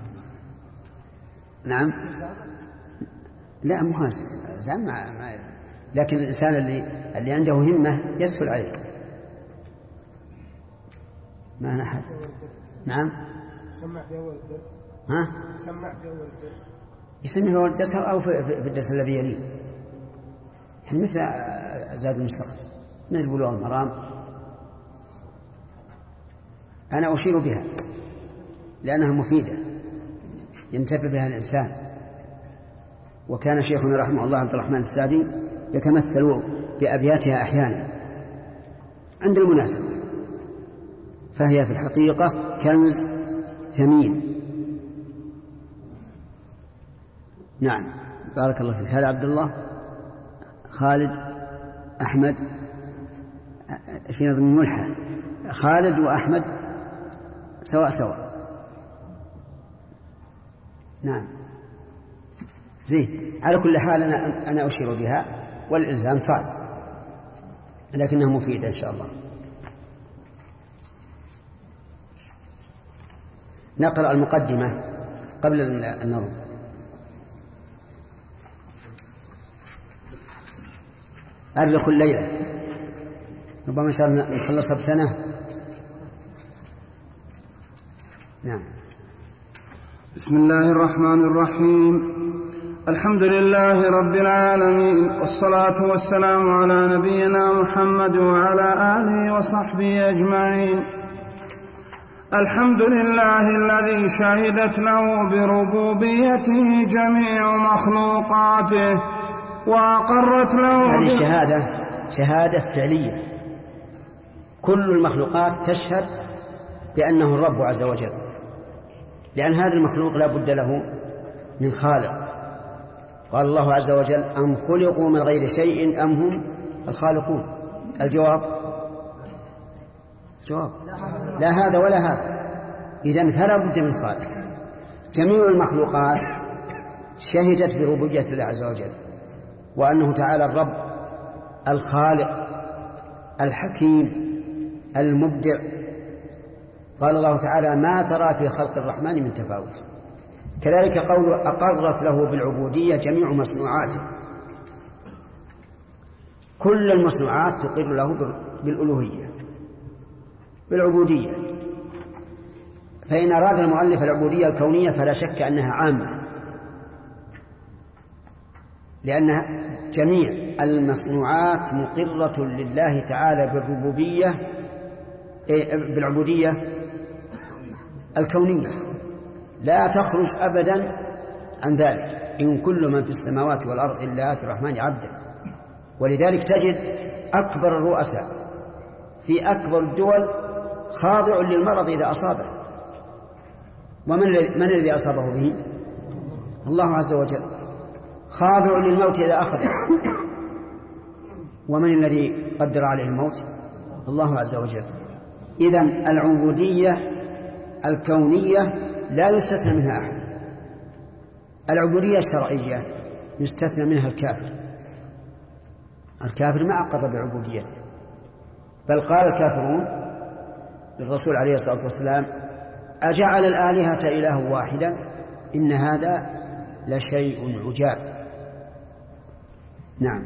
نعم. لا مو هذا زعم ما لكن الإنسان اللي اللي عنده همة يسهل عليه. ما أنا أحد. نعم. سمع في أول الدرس. ها؟ سمع في أول الدرس. يسمع في أول الدرس أو في, في الدرس الذي يليه. إحنا مثل زاد المستقبل مثل بلوغ المرام. أنا أشير بها لأنها مفيدة ينتفع بها الإنسان. وكان شيخنا رحمه الله عبد الرحمن السعدي يتمثل بأبياتها أحيانا عند المناسبة، فهي في الحقيقة كنز ثمين. نعم بارك الله فيك. هذا عبد الله خالد أحمد في نظم الملحة. خالد وأحمد سواء سواء. نعم زين. على كل حال أنا, أنا أشير بها والإلزام صعب لكنها مفيدة إن شاء الله. نقرأ المقدمة قبل النظم. أرلخ الليلة ربما إن شاء الله نخلصها بسنة. نعم. بسم الله الرحمن الرحيم. الحمد لله رب العالمين، والصلاة والسلام على نبينا محمد وعلى آله وصحبه أجمعين. الحمد لله الذي شهدت له بربوبيته جميع مخلوقاته وأقرت له. هذه شهادة شهادة فعلية، كل المخلوقات تشهد بأنه الرب عز وجل، لأن هذا المخلوق لا بد له من خالق. قال الله عز وجل: أم خلقوا من غير شيء أم هم الخالقون. الجواب جواب لا هذا ولا هذا، إذن فلا بد من خالق. جميع المخلوقات شهدت بربوبية الله عز وجل، وأنه تعالى الرب الخالق الحكيم المبدع. قال الله تعالى: ما ترى في خلق الرحمن من تفاوت. كذلك قوله: أقرت له بالعبودية جميع مصنوعاته. كل المصنوعات تقر له بالألوهية بالعبودية. فإن أراد المؤلف العبودية الكونية فلا شك أنها عامة، لأن جميع المصنوعات مقرة لله تعالى بالربوبية بالعبودية الكونية، لا تخرج أبدا عن ذلك. إن كل من في السماوات والأرض إلا آتي الرحمن عبدا. ولذلك تجد أكبر الرؤساء في أكبر الدول خاضع للمرض إذا أصابه. ومن من الذي أصابه به؟ الله عز وجل. خاضع للموت إذا أخذه. ومن الذي قدر عليه الموت؟ الله عز وجل. إذن العبودية الكونية لا يستثنى منها أحد. العبودية الشرعية يستثنى منها الكافر. الكافر ما أقر بعبوديته، بل قال الكافرون للرسول عليه الصلاة والسلام: أجعل الآلهة إله واحدا إن هذا لشيء عجاب. نعم.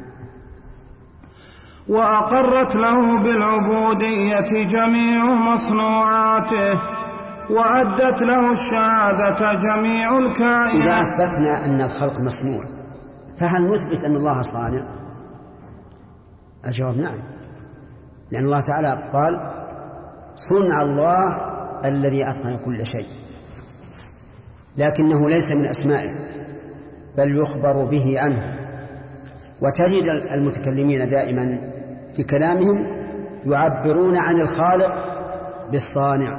وأقرت له بالعبودية جميع مصنوعاته وأدت له الشهادة جميع الكائنات. إذا أثبتنا أن الخلق مصنوع فهل نثبت أن الله صانع؟ الجواب نعم، لأن الله تعالى قال: صنع الله الذي أتقن كل شيء. لكنه ليس من أسمائه بل يخبر به عنه. وتجد المتكلمين دائما في كلامهم يعبرون عن الخالق بالصانع،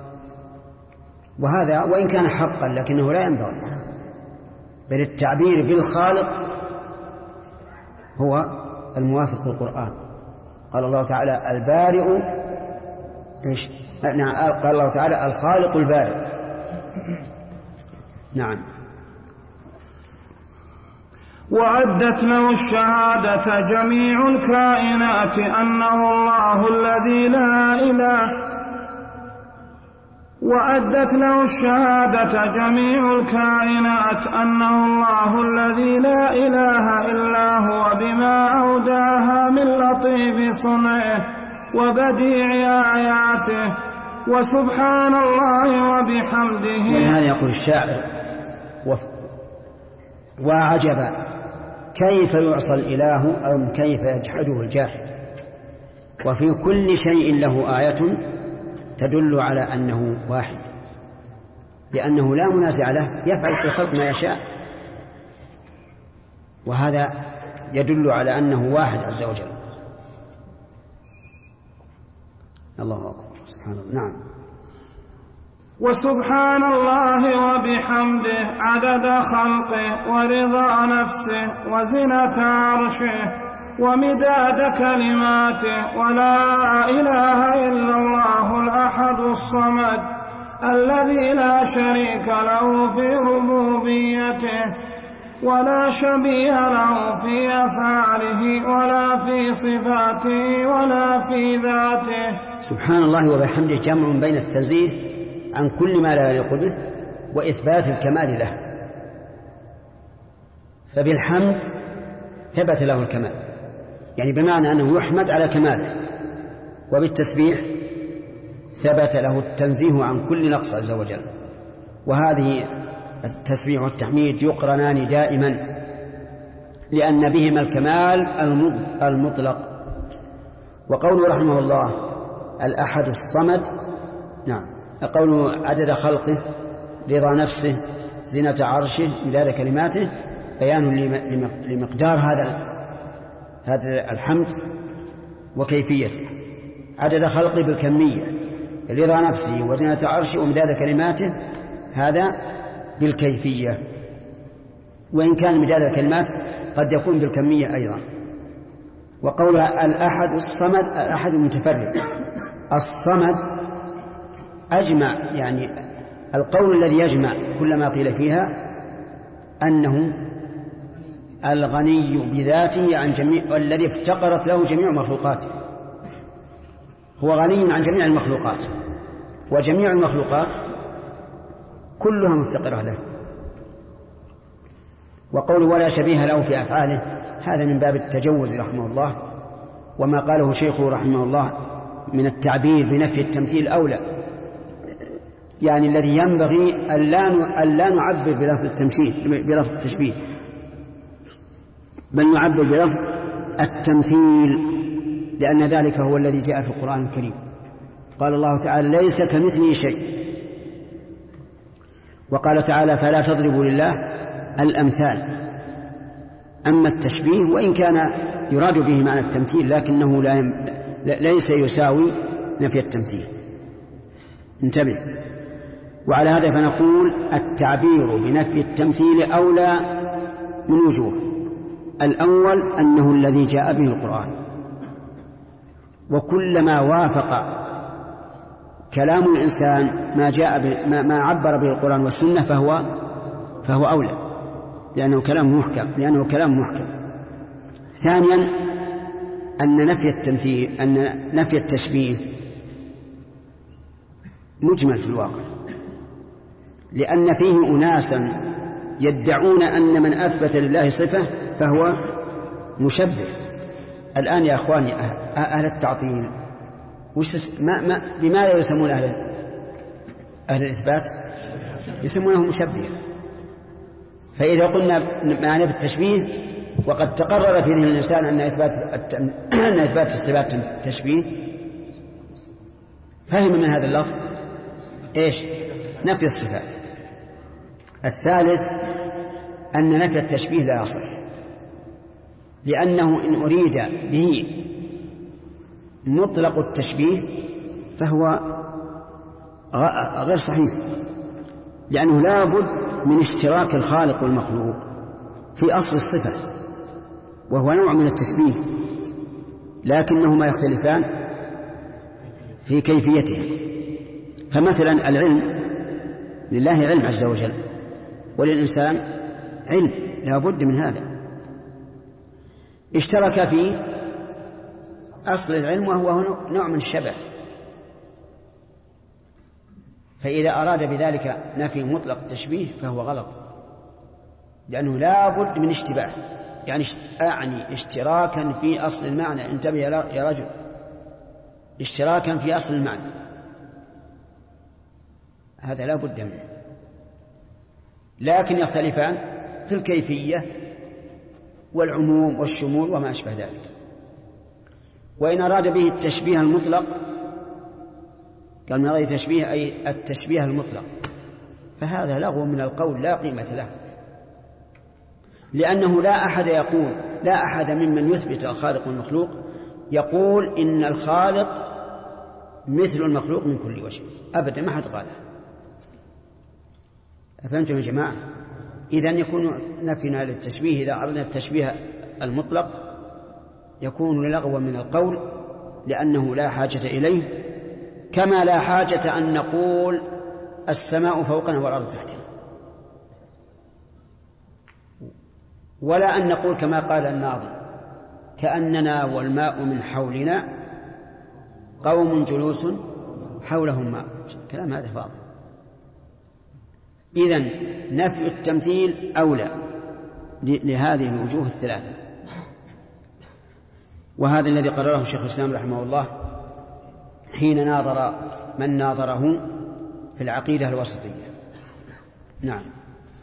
وهذا وإن كان حقا لكنه لا ينبغي، بل التعبير بالخالق هو الموافق للقرآن. قال الله تعالى: البارئ إيش؟ نعم، قال الله تعالى: الخالق البارئ. نعم. وأدت له الشهادة جميع الكائنات أنه الله الذي لا إله وأدت له الشهادة جميع الكائنات أنه الله الذي لا إله إلا هو بما أوداها من لطيف صنعه وبديع آياته وسبحان الله وبحمده. ولهذا يقول الشاعر: وعجبا كيف يعصى الإله أو كيف يجحده الجاحد، وفي كل شيء له آية تدل على أنه واحد، لأنه لا منازع له، يفعل في الخلق ما يشاء، وهذا يدل على أنه واحد عز وجل. الله أكبر. سبحان الله. نعم. وسبحان الله وبحمده عدد خلقه ورضا نفسه وزنة عرشه ومداد كلماته. ولا إله إلا الله الأحد الصمد الذي لا شريك له في ربوبيته ولا شبيه له في أفعاله ولا في صفاته ولا في ذاته. سبحان الله وبحمده جمع بين التنزيه عن كل ما لا يليق به وإثبات الكمال له. فبالحمد ثبت له الكمال، يعني بمعنى أنه يحمد على كماله، وبالتسبيح ثبت له التنزيه عن كل نقص عز وجل. وهذه التسبيح والتحميد يقرنان دائما لأن بهما الكمال المطلق. وقوله رحمه الله الأحد الصمد، نعم، قوله عدد خلقه، رضا نفسه، زنة عرشه، مداد كلماته، بيان لمقدار هذا هذا الحمد وكيفيته. عدد خلقه بالكمية، رضا نفسه وزنة عرشه ومداد كلماته هذا بالكيفية، وإن كان مداد الكلمات قد يكون بالكمية أيضا. وقولها الأحد الصمد، الأحد المتفرد، الصمد أجمع، يعني القول الذي يجمع كل ما قيل فيها أنه الغني بذاته عن جميع، الذي افتقرت له جميع مخلوقاته، هو غني عن جميع المخلوقات، وجميع المخلوقات كلها مفتقرة له. وقول ولا شبيه له في أفعاله هذا من باب التجوز رحمه الله، وما قاله شيخه رحمه الله من التعبير بنفي التمثيل أولى، يعني الذي ينبغي أن لا نعبر بلفظ التمثيل بلفظ التشبيه، بل نعبر بلفظ التمثيل، لأن ذلك هو الذي جاء في القرآن الكريم. قال الله تعالى ليس كمثله شيء، وقال تعالى فلا تضربوا لله الأمثال. أما التشبيه وإن كان يراد به معنى التمثيل لكنه لا يم... ليس يساوي نفي التمثيل. انتبه. وعلى هذا فنقول التعبير بنفي التمثيل أولى من وجوه. الأول أنه الذي جاء به القرآن، وكلما وافق كلام الإنسان ما جاء ب... ما... ما عبر به القرآن والسنة فهو فهو أولى، لأنه كلام محكم لأنه كلام محكم. ثانيا أن نفي التمثيل أن نفي التشبيه مجمل في الواقع، لأن فيه أناسا يدعون أن من أثبت لله صفة فهو مشبه. الآن يا أخواني أهل التعطيل ما ما بماذا يسمون أهل أهل الإثبات؟ يسمونهم مشبه. فإذا قلنا معنى التشبيه وقد تقرر في ذهن الإنسان أن إثبات أن إثبات الصفات تشبيه، فهم من هذا اللفظ إيش؟ نفي الصفات. الثالث أن نفي التشبيه لا يصح، لأنه إن أريد به مطلق التشبيه فهو غير صحيح، لأنه لا بد من اشتراك الخالق والمخلوق في أصل الصفة، وهو نوع من التشبيه، لكنهما يختلفان في كيفيته. فمثلا العلم لله علم عز وجل، وللإنسان علم، لا بد من هذا. اشترك في أصل العلم وهو نوع من الشبه، فإذا أراد بذلك نفي مطلق التشبيه فهو غلط، لأنه لا بد من اشتباه، يعني أعني اشتراكا في أصل المعنى. انتبه يا رجل، اشتراكا في أصل المعنى هذا لا بد منه، لكن يختلفان في الكيفية والعموم والشمول وما أشبه ذلك. وإن أراد به التشبيه المطلق قال من غير تشبيه أي التشبيه المطلق، فهذا لغو من القول لا قيمة له، لأنه لا أحد يقول لا أحد ممن يثبت الخالق والمخلوق يقول إن الخالق مثل المخلوق من كل وجه، أبدا ما حد قاله. أفهمتم يا جماعة؟ إذن يكون نفينا للتشبيه إذا أردنا التشبيه المطلق يكون لغوا من القول، لأنه لا حاجة إليه، كما لا حاجة أن نقول السماء فوقنا والأرض تحتنا، ولا أن نقول كما قال الناظم كأننا والماء من حولنا قوم جلوس حولهم ماء. كلام هذا فاضل. إذن نفي التمثيل أولى لهذه الوجوه الثلاثة، وهذا الذي قرره الشيخ الإسلام رحمه الله حين ناظر من ناظره في العقيدة الوسطية. نعم.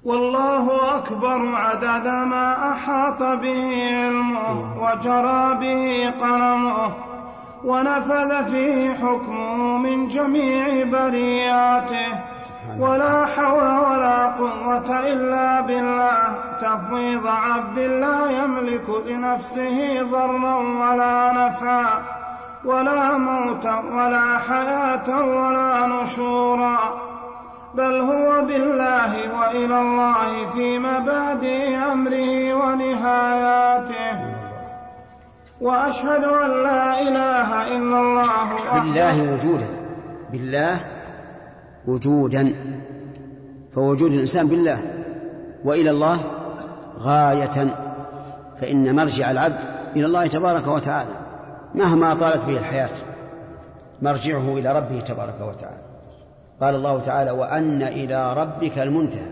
والله أكبر عدد ما أحاط به علمه وجرى به قلمه ونفذ فيه حكمه من جميع برياته، ولا حول ولا قوة إلا بالله. تفويض عبد لا يملك لنفسه ضرا ولا نفعا ولا موتا ولا حياة ولا نشورا، بل هو بالله وإلى الله في مبادئ أمره ونهاياته. وأشهد أن لا إله إلا الله بالله وجودا، بالله وجودا، فوجود الإنسان بالله، وإلى الله غاية، فإن مرجع العبد إلى الله تبارك وتعالى مهما طالت به الحياة، مرجعه إلى ربه تبارك وتعالى. قال الله تعالى: وأن إلى ربك المنتهى.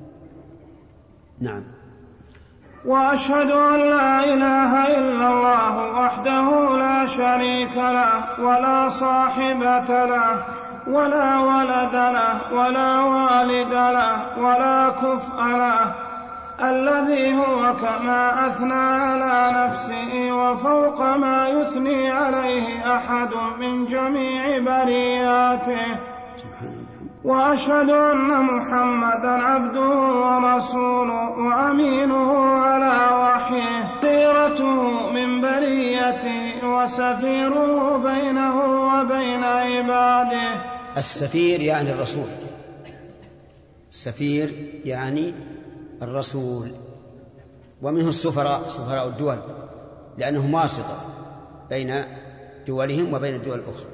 نعم. وأشهد أن لا إله إلا الله وحده لا شريك له ولا صاحبة له ولا ولد له ولا والد له ولا كفء له، الذي هو كما أثنى على نفسه وفوق ما يثني عليه أحد من جميع برياته. وأشهد أن محمدًا عبده ورسوله وأمينه على وحيه، خيرته من بريته وسفيره بينه وبين عباده. السفير يعني الرسول، السفير يعني الرسول، ومنه السفراء، سفراء الدول، لأنه واسطة بين دولهم وبين الدول الأخرى.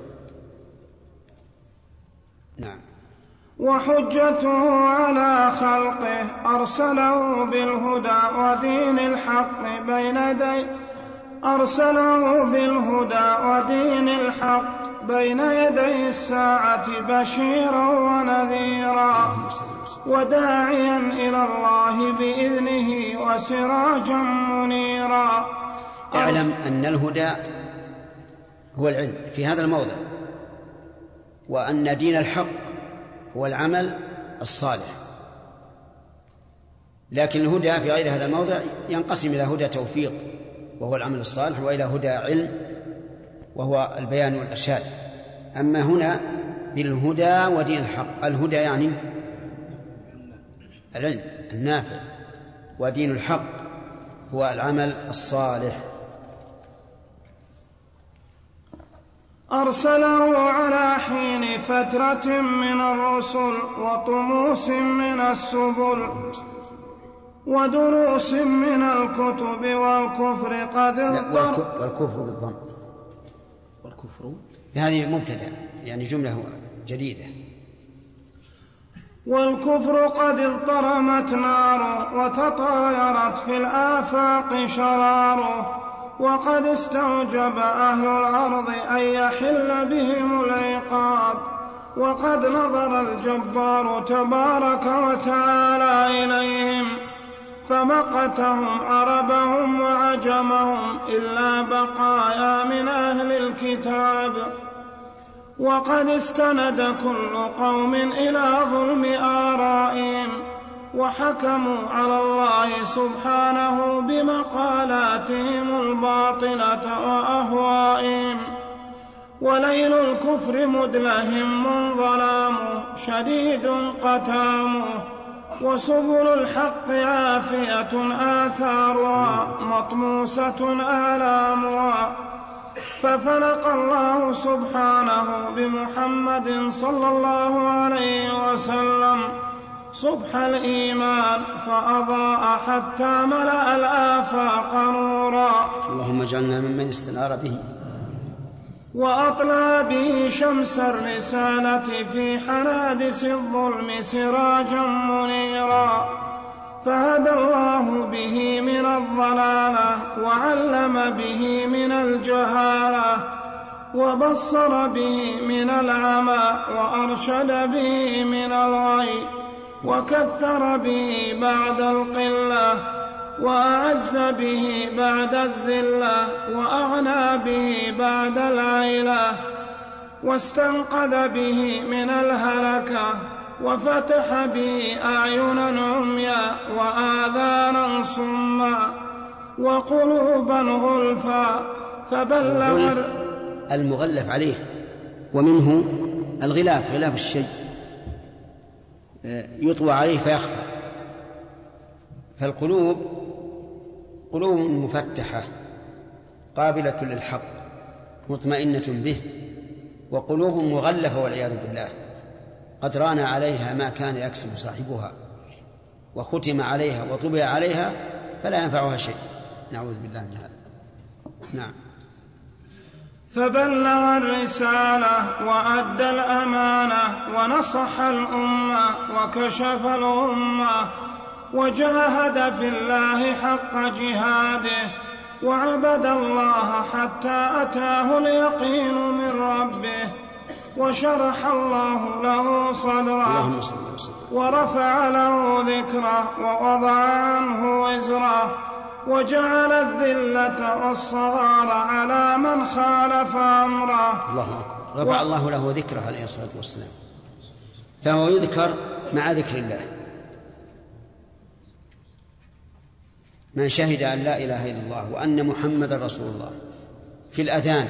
نعم. وحجته على خلقه أرسله بالهدى ودين الحق بين يدي أرسله بالهدى ودين الحق بين يدي الساعة بشيرا ونذيرا وداعيا إلى الله بإذنه وسراجا منيرا. اعلم أن الهدى هو العلم في هذا الموضع، وأن دين الحق هو العمل الصالح. لكن الهدى في غير هذا الموضع ينقسم إلى هدى توفيق وهو العمل الصالح، وإلى هدى علم وهو البيان والإرشاد. أما هنا بالهدى ودين الحق، الهدى يعني العلم النافع، ودين الحق هو العمل الصالح. أرسله على حين فترة من الرسل وطموس من السبل ودروس من الكتب والكفر قد اضطر. والكفر بالضم، والكفر هذه مبتدأ يعني جملة جديدة. والكفر قد اضطرمت ناره وتطايرت في الآفاق شراره، وقد استوجب أهل الأرض أن يحل بهم العقاب، وقد نظر الجبار تبارك وتعالى إليهم فمقتهم عربهم وعجمهم إلا بقايا من أهل الكتاب. وقد استند كل قوم إلى ظلم آرائهم وحكموا على الله سبحانه بمقالاتهم الباطلة وأهوائهم. وليل الكفر مدلهم ظلامه شديد قتامه، وسبل الحق عافية آثارها مطموسة آلامها. ففلق الله سبحانه بمحمد صلى الله عليه وسلم صبح الإيمان فأضاء حتى ملأ الآفاق نورا. اللهم اجعلنا ممن استنار به. وأطلع به شمس الرسالة في حنادس الظلم سراجا منيرا، فهدى الله به من الضلالة وعلم به من الجهالة، وبصر به من العمى وأرشد به من الغي، وكثر به بعد القلة، وأعز به بعد الذلة، وأغنى به بعد العيلة، واستنقذ به من الهلكة، وفتح بي أعينا عميا وآذانا صما وقلوبا غلفا فبلغ. المغلف عليه، ومنه الغلاف، غلاف الشيء يطوى عليه فيخفى. فالقلوب قلوب مفتحة قابلة للحق مطمئنة به، وقلوب مغلفة والعياذ بالله قد ران عليها ما كان يكسب صاحبها وختم عليها وطبع عليها فلا ينفعها شيء، نعوذ بالله من هذا. نعم. فبلغ الرسالة وأدى الأمانة ونصح الأمة وكشف الغمة وجاهد في الله حق جهاده وعبد الله حتى أتاه اليقين من ربه وشرح الله له صدره ورفع له ذكره ووضع عنه وزره وجعل الذلة والصغار على من خالف أمره. الله أكبر. رفع و... الله له ذكره عليه الصلاة والسلام، فهو يذكر مع ذكر الله. من شهد أن لا إله إلا الله وأن محمد رسول الله في الأذان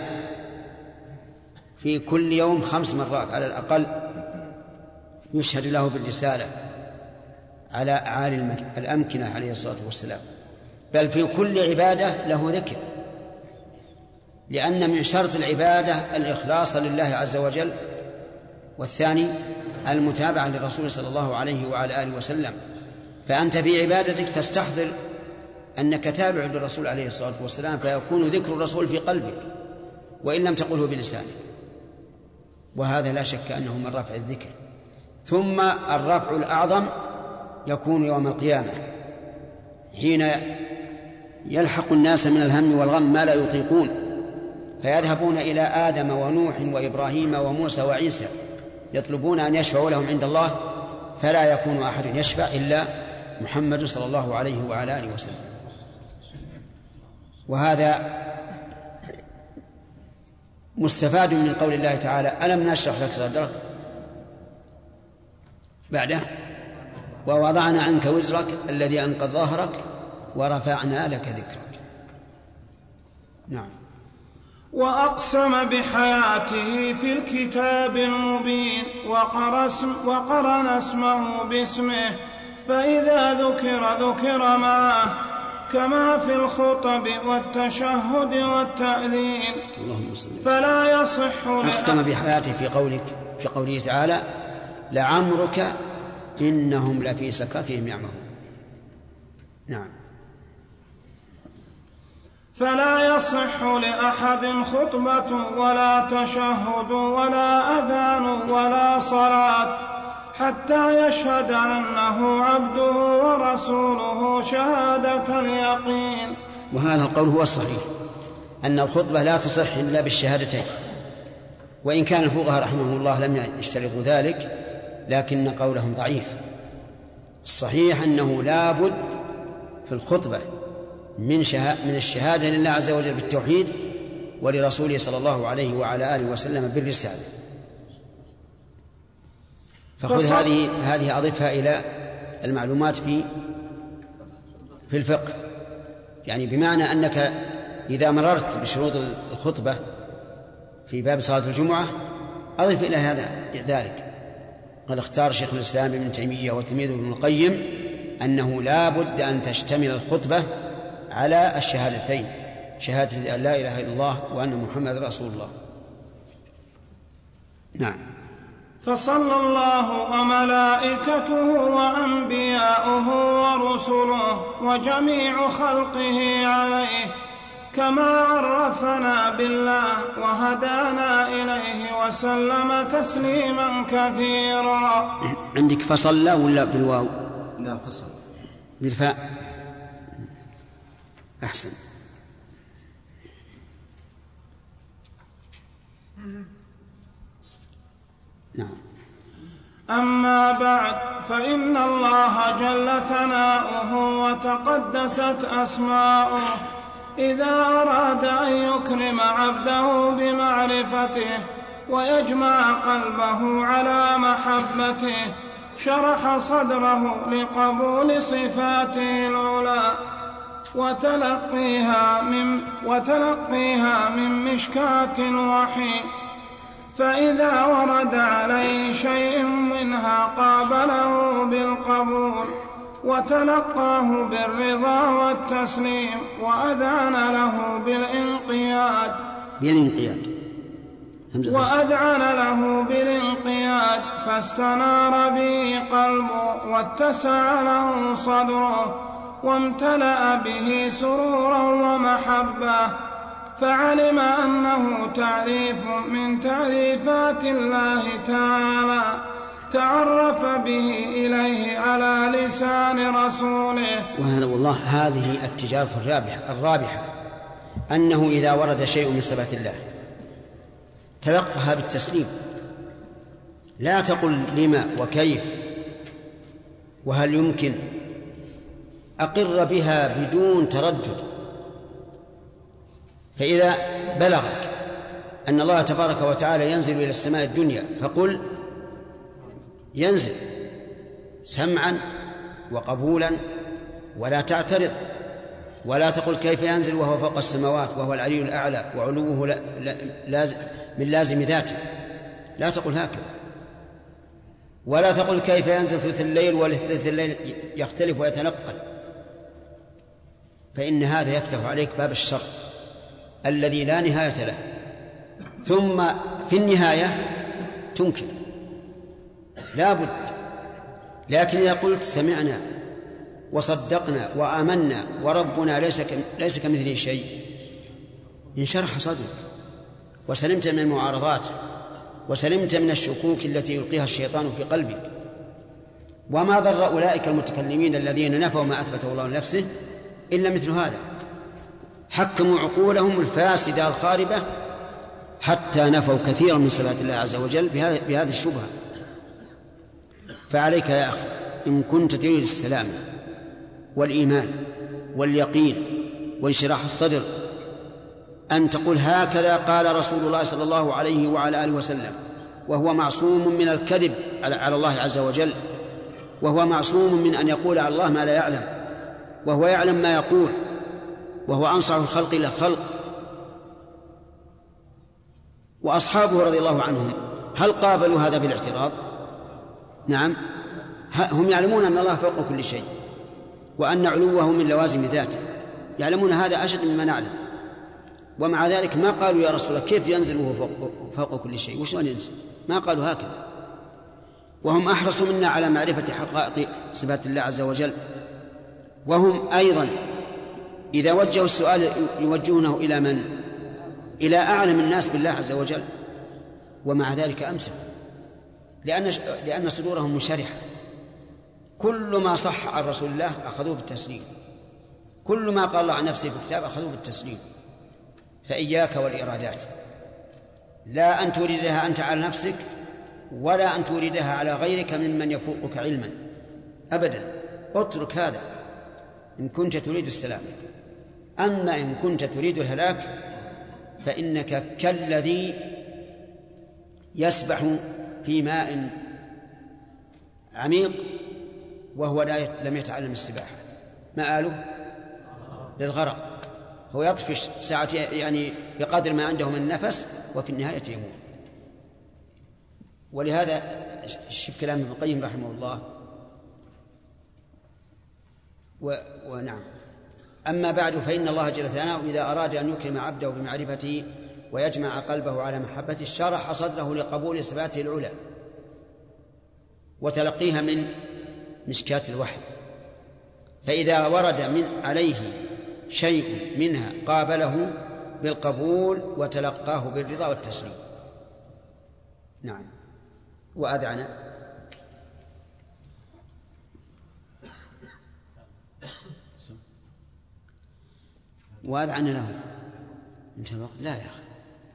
في كل يوم خمس مرات على الأقل يشهد له بالرسالة على أعالي الأمكنة عليه الصلاة والسلام، بل في كل عبادة له ذكر، لأن من شرط العبادة الإخلاص لله عز وجل، والثاني المتابعة للرسول صلى الله عليه وعلى آله وسلم. فأنت في عبادتك تستحضر أنك تابع للرسول عليه الصلاة والسلام، فيكون ذكر الرسول في قلبك وإن لم تقله بلسانك، وهذا لا شك أنه من رفع الذكر. ثم الرفع الأعظم يكون يوم القيامة حين يلحق الناس من الهم والغم ما لا يطيقون، فيذهبون إلى آدم ونوح وإبراهيم وموسى وعيسى يطلبون أن يشفعوا لهم عند الله، فلا يكون أحد يشفع إلا محمد صلى الله عليه وعلى آله وسلم. وهذا مستفاد من قول الله تعالى: ألم نشرح لك صدرك، بعده ووضعنا عنك وزرك الذي أنقض ظهرك ورفعنا لك ذكرك. نعم. وأقسم بحياته في الكتاب المبين وقرن اسمه باسمه، فإذا ذكر ذكر معه كما في الخطب والتشهد والتأذين. فلا يصح. أقسم بحياته في قولك في قوله تعالى: لعمرك إنهم لفي سكرتهم يعمهون. نعم. فلا يصح لأحد خطبة ولا تشهد ولا أذان ولا صلاة حتى يشهد أنه عبده ورسوله شهادة اليقين. وهذا القول هو الصحيح، أن الخطبة لا تصح إلا بالشهادتين، وإن كان الفقهاء رحمهم الله لم يشترطوا ذلك، لكن قولهم ضعيف. الصحيح أنه لا بد في الخطبة من, من الشهادة لله عز وجل بالتوحيد ولرسوله صلى الله عليه وعلى آله وسلم بالرسالة. فخذ هذه هذه أضفها إلى المعلومات في في الفقه، يعني بمعنى أنك إذا مررت بشروط الخطبة في باب صلاة الجمعة أضف إلى هذا ذلك. قد اختار شيخ الإسلام ابن تيمية وتلميذه ابن القيم أنه لا بد أن تشتمل الخطبة على الشهادتين، شهادة أن لا إله إلا الله وأن محمد رسول الله. نعم. فصلى الله وملائكته وأنبياؤه ورسله وجميع خلقه عليه كما عرفنا بالله وهدانا إليه وسلم تسليما كثيرا. عندك فصلى ولا بالواو؟ لا، فصل بالفاء. أحسن. نعم. أما بعد، فإن الله جل ثناؤه وتقدست أسماؤه إذا أراد أن يكرم عبده بمعرفته ويجمع قلبه على محبته شرح صدره لقبول صفاته العلى وتلقيها من, وتلقيها من مشكاة الوحي، فإذا ورد عليه شيء منها قابله بالقبول وتلقاه بالرضا والتسليم وأذعن له بالانقياد بالانقياد وأذعن له بالانقياد فاستنار به قلبه واتسع له صدره وامتلأ به سرورا ومحبة، فعلم أنه تعريف من تعريفات الله تعالى تعرف به إليه على لسان رسوله. وهذا والله هذه التجارة الرابحة الرابحة أنه إذا ورد شيء من صفات الله تلقها بالتسليم، لا تقل لما وكيف وهل يمكن، أقر بها بدون تردد. فإذا بلغك أن الله تبارك وتعالى ينزل إلى السماء الدنيا فقل ينزل سمعا وقبولا ولا تعترض، ولا تقل كيف ينزل وهو فوق السماوات وهو العلي الأعلى وعلوه لا لا من لازم ذاته، لا تقل هكذا. ولا تقل كيف ينزل ثلث الليل وثلث الليل يختلف ويتنقل، فإن هذا يفتح عليك باب الشر الذي لا نهاية له، ثم في النهاية تنكر لا بد. لكن إذا قلت سمعنا وصدقنا وآمنا وربنا ليس ليس كمثله شيء انشرح صدرك وسلمت من المعارضات وسلمت من الشكوك التي يلقيها الشيطان في قلبك. وما ضر أولئك المتكلمين الذين نفوا ما أثبته الله لنفسه إلا مثل هذا، حكموا عقولهم الفاسدة الخاربة حتى نفوا كثيرا من صفات الله عز وجل بهذه الشبهة. فعليك يا أخي إن كنت تريد السلام والإيمان واليقين وانشراح الصدر أن تقول هكذا قال رسول الله صلى الله عليه وعلى آله وسلم، وهو معصوم من الكذب على الله عز وجل، وهو معصوم من أن يقول على الله ما لا يعلم، وهو يعلم ما يقول، وهو أنصح الخلق إلى الخلق. وأصحابه رضي الله عنهم هل قابلوا هذا بالاعتراض؟ نعم، هم يعلمون أن الله فوق كل شيء وأن علوه من لوازم ذاته، يعلمون هذا أشد مما نعلم، ومع ذلك ما قالوا يا رسول الله كيف ينزل وهو فوق, فوق كل شيء وشلون ينزل، ما قالوا هكذا. وهم أحرصوا منا على معرفة حقائق صفات الله عز وجل، وهم أيضا إذا وجهوا السؤال يوجهونه إلى من؟ إلى أعلم الناس بالله عز وجل، ومع ذلك أمسكوا لأن لأن صدورهم منشرحة. كل ما صح عن رسول الله أخذوه بالتسليم، كل ما قال الله عن نفسه في الكتاب أخذوه بالتسليم. فإياك والإرادات، لا أن تريدها أنت على نفسك ولا أن تريدها على غيرك ممن يفوقك علما أبدا، اترك هذا إن كنت تريد السلام. أما إن كنت تريد الهلاك فإنك كالذي يسبح في ماء عميق وهو لم يتعلم السباحة، مآله للغرق، هو يطفش ساعة يعني بقدر ما عنده من نفس وفي النهاية يموت. ولهذا شوف كلام ابن القيم رحمه الله. و... ونعم أما بعد فإن الله جل ثناؤه إذا أراد أن يكرم عبده بمعرفته ويجمع قلبه على محبته شرح صدره لقبول صفاته العلى وتلقيها من مشكاة الوحي، فإذا ورد من عليه شيء منها قابله بالقبول وتلقاه بالرضا والتسليم. نعم. وأذعن وأذعن له انتهى الوقت؟ لا يا أخي.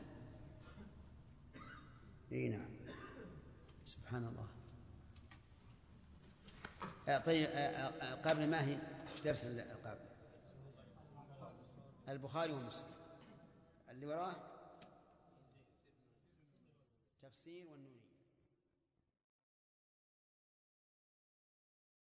اي نعم، سبحان الله. طيب قبل ما هي اشترت القابل البخاري ومسلم اللي وراه تفسير والنوني.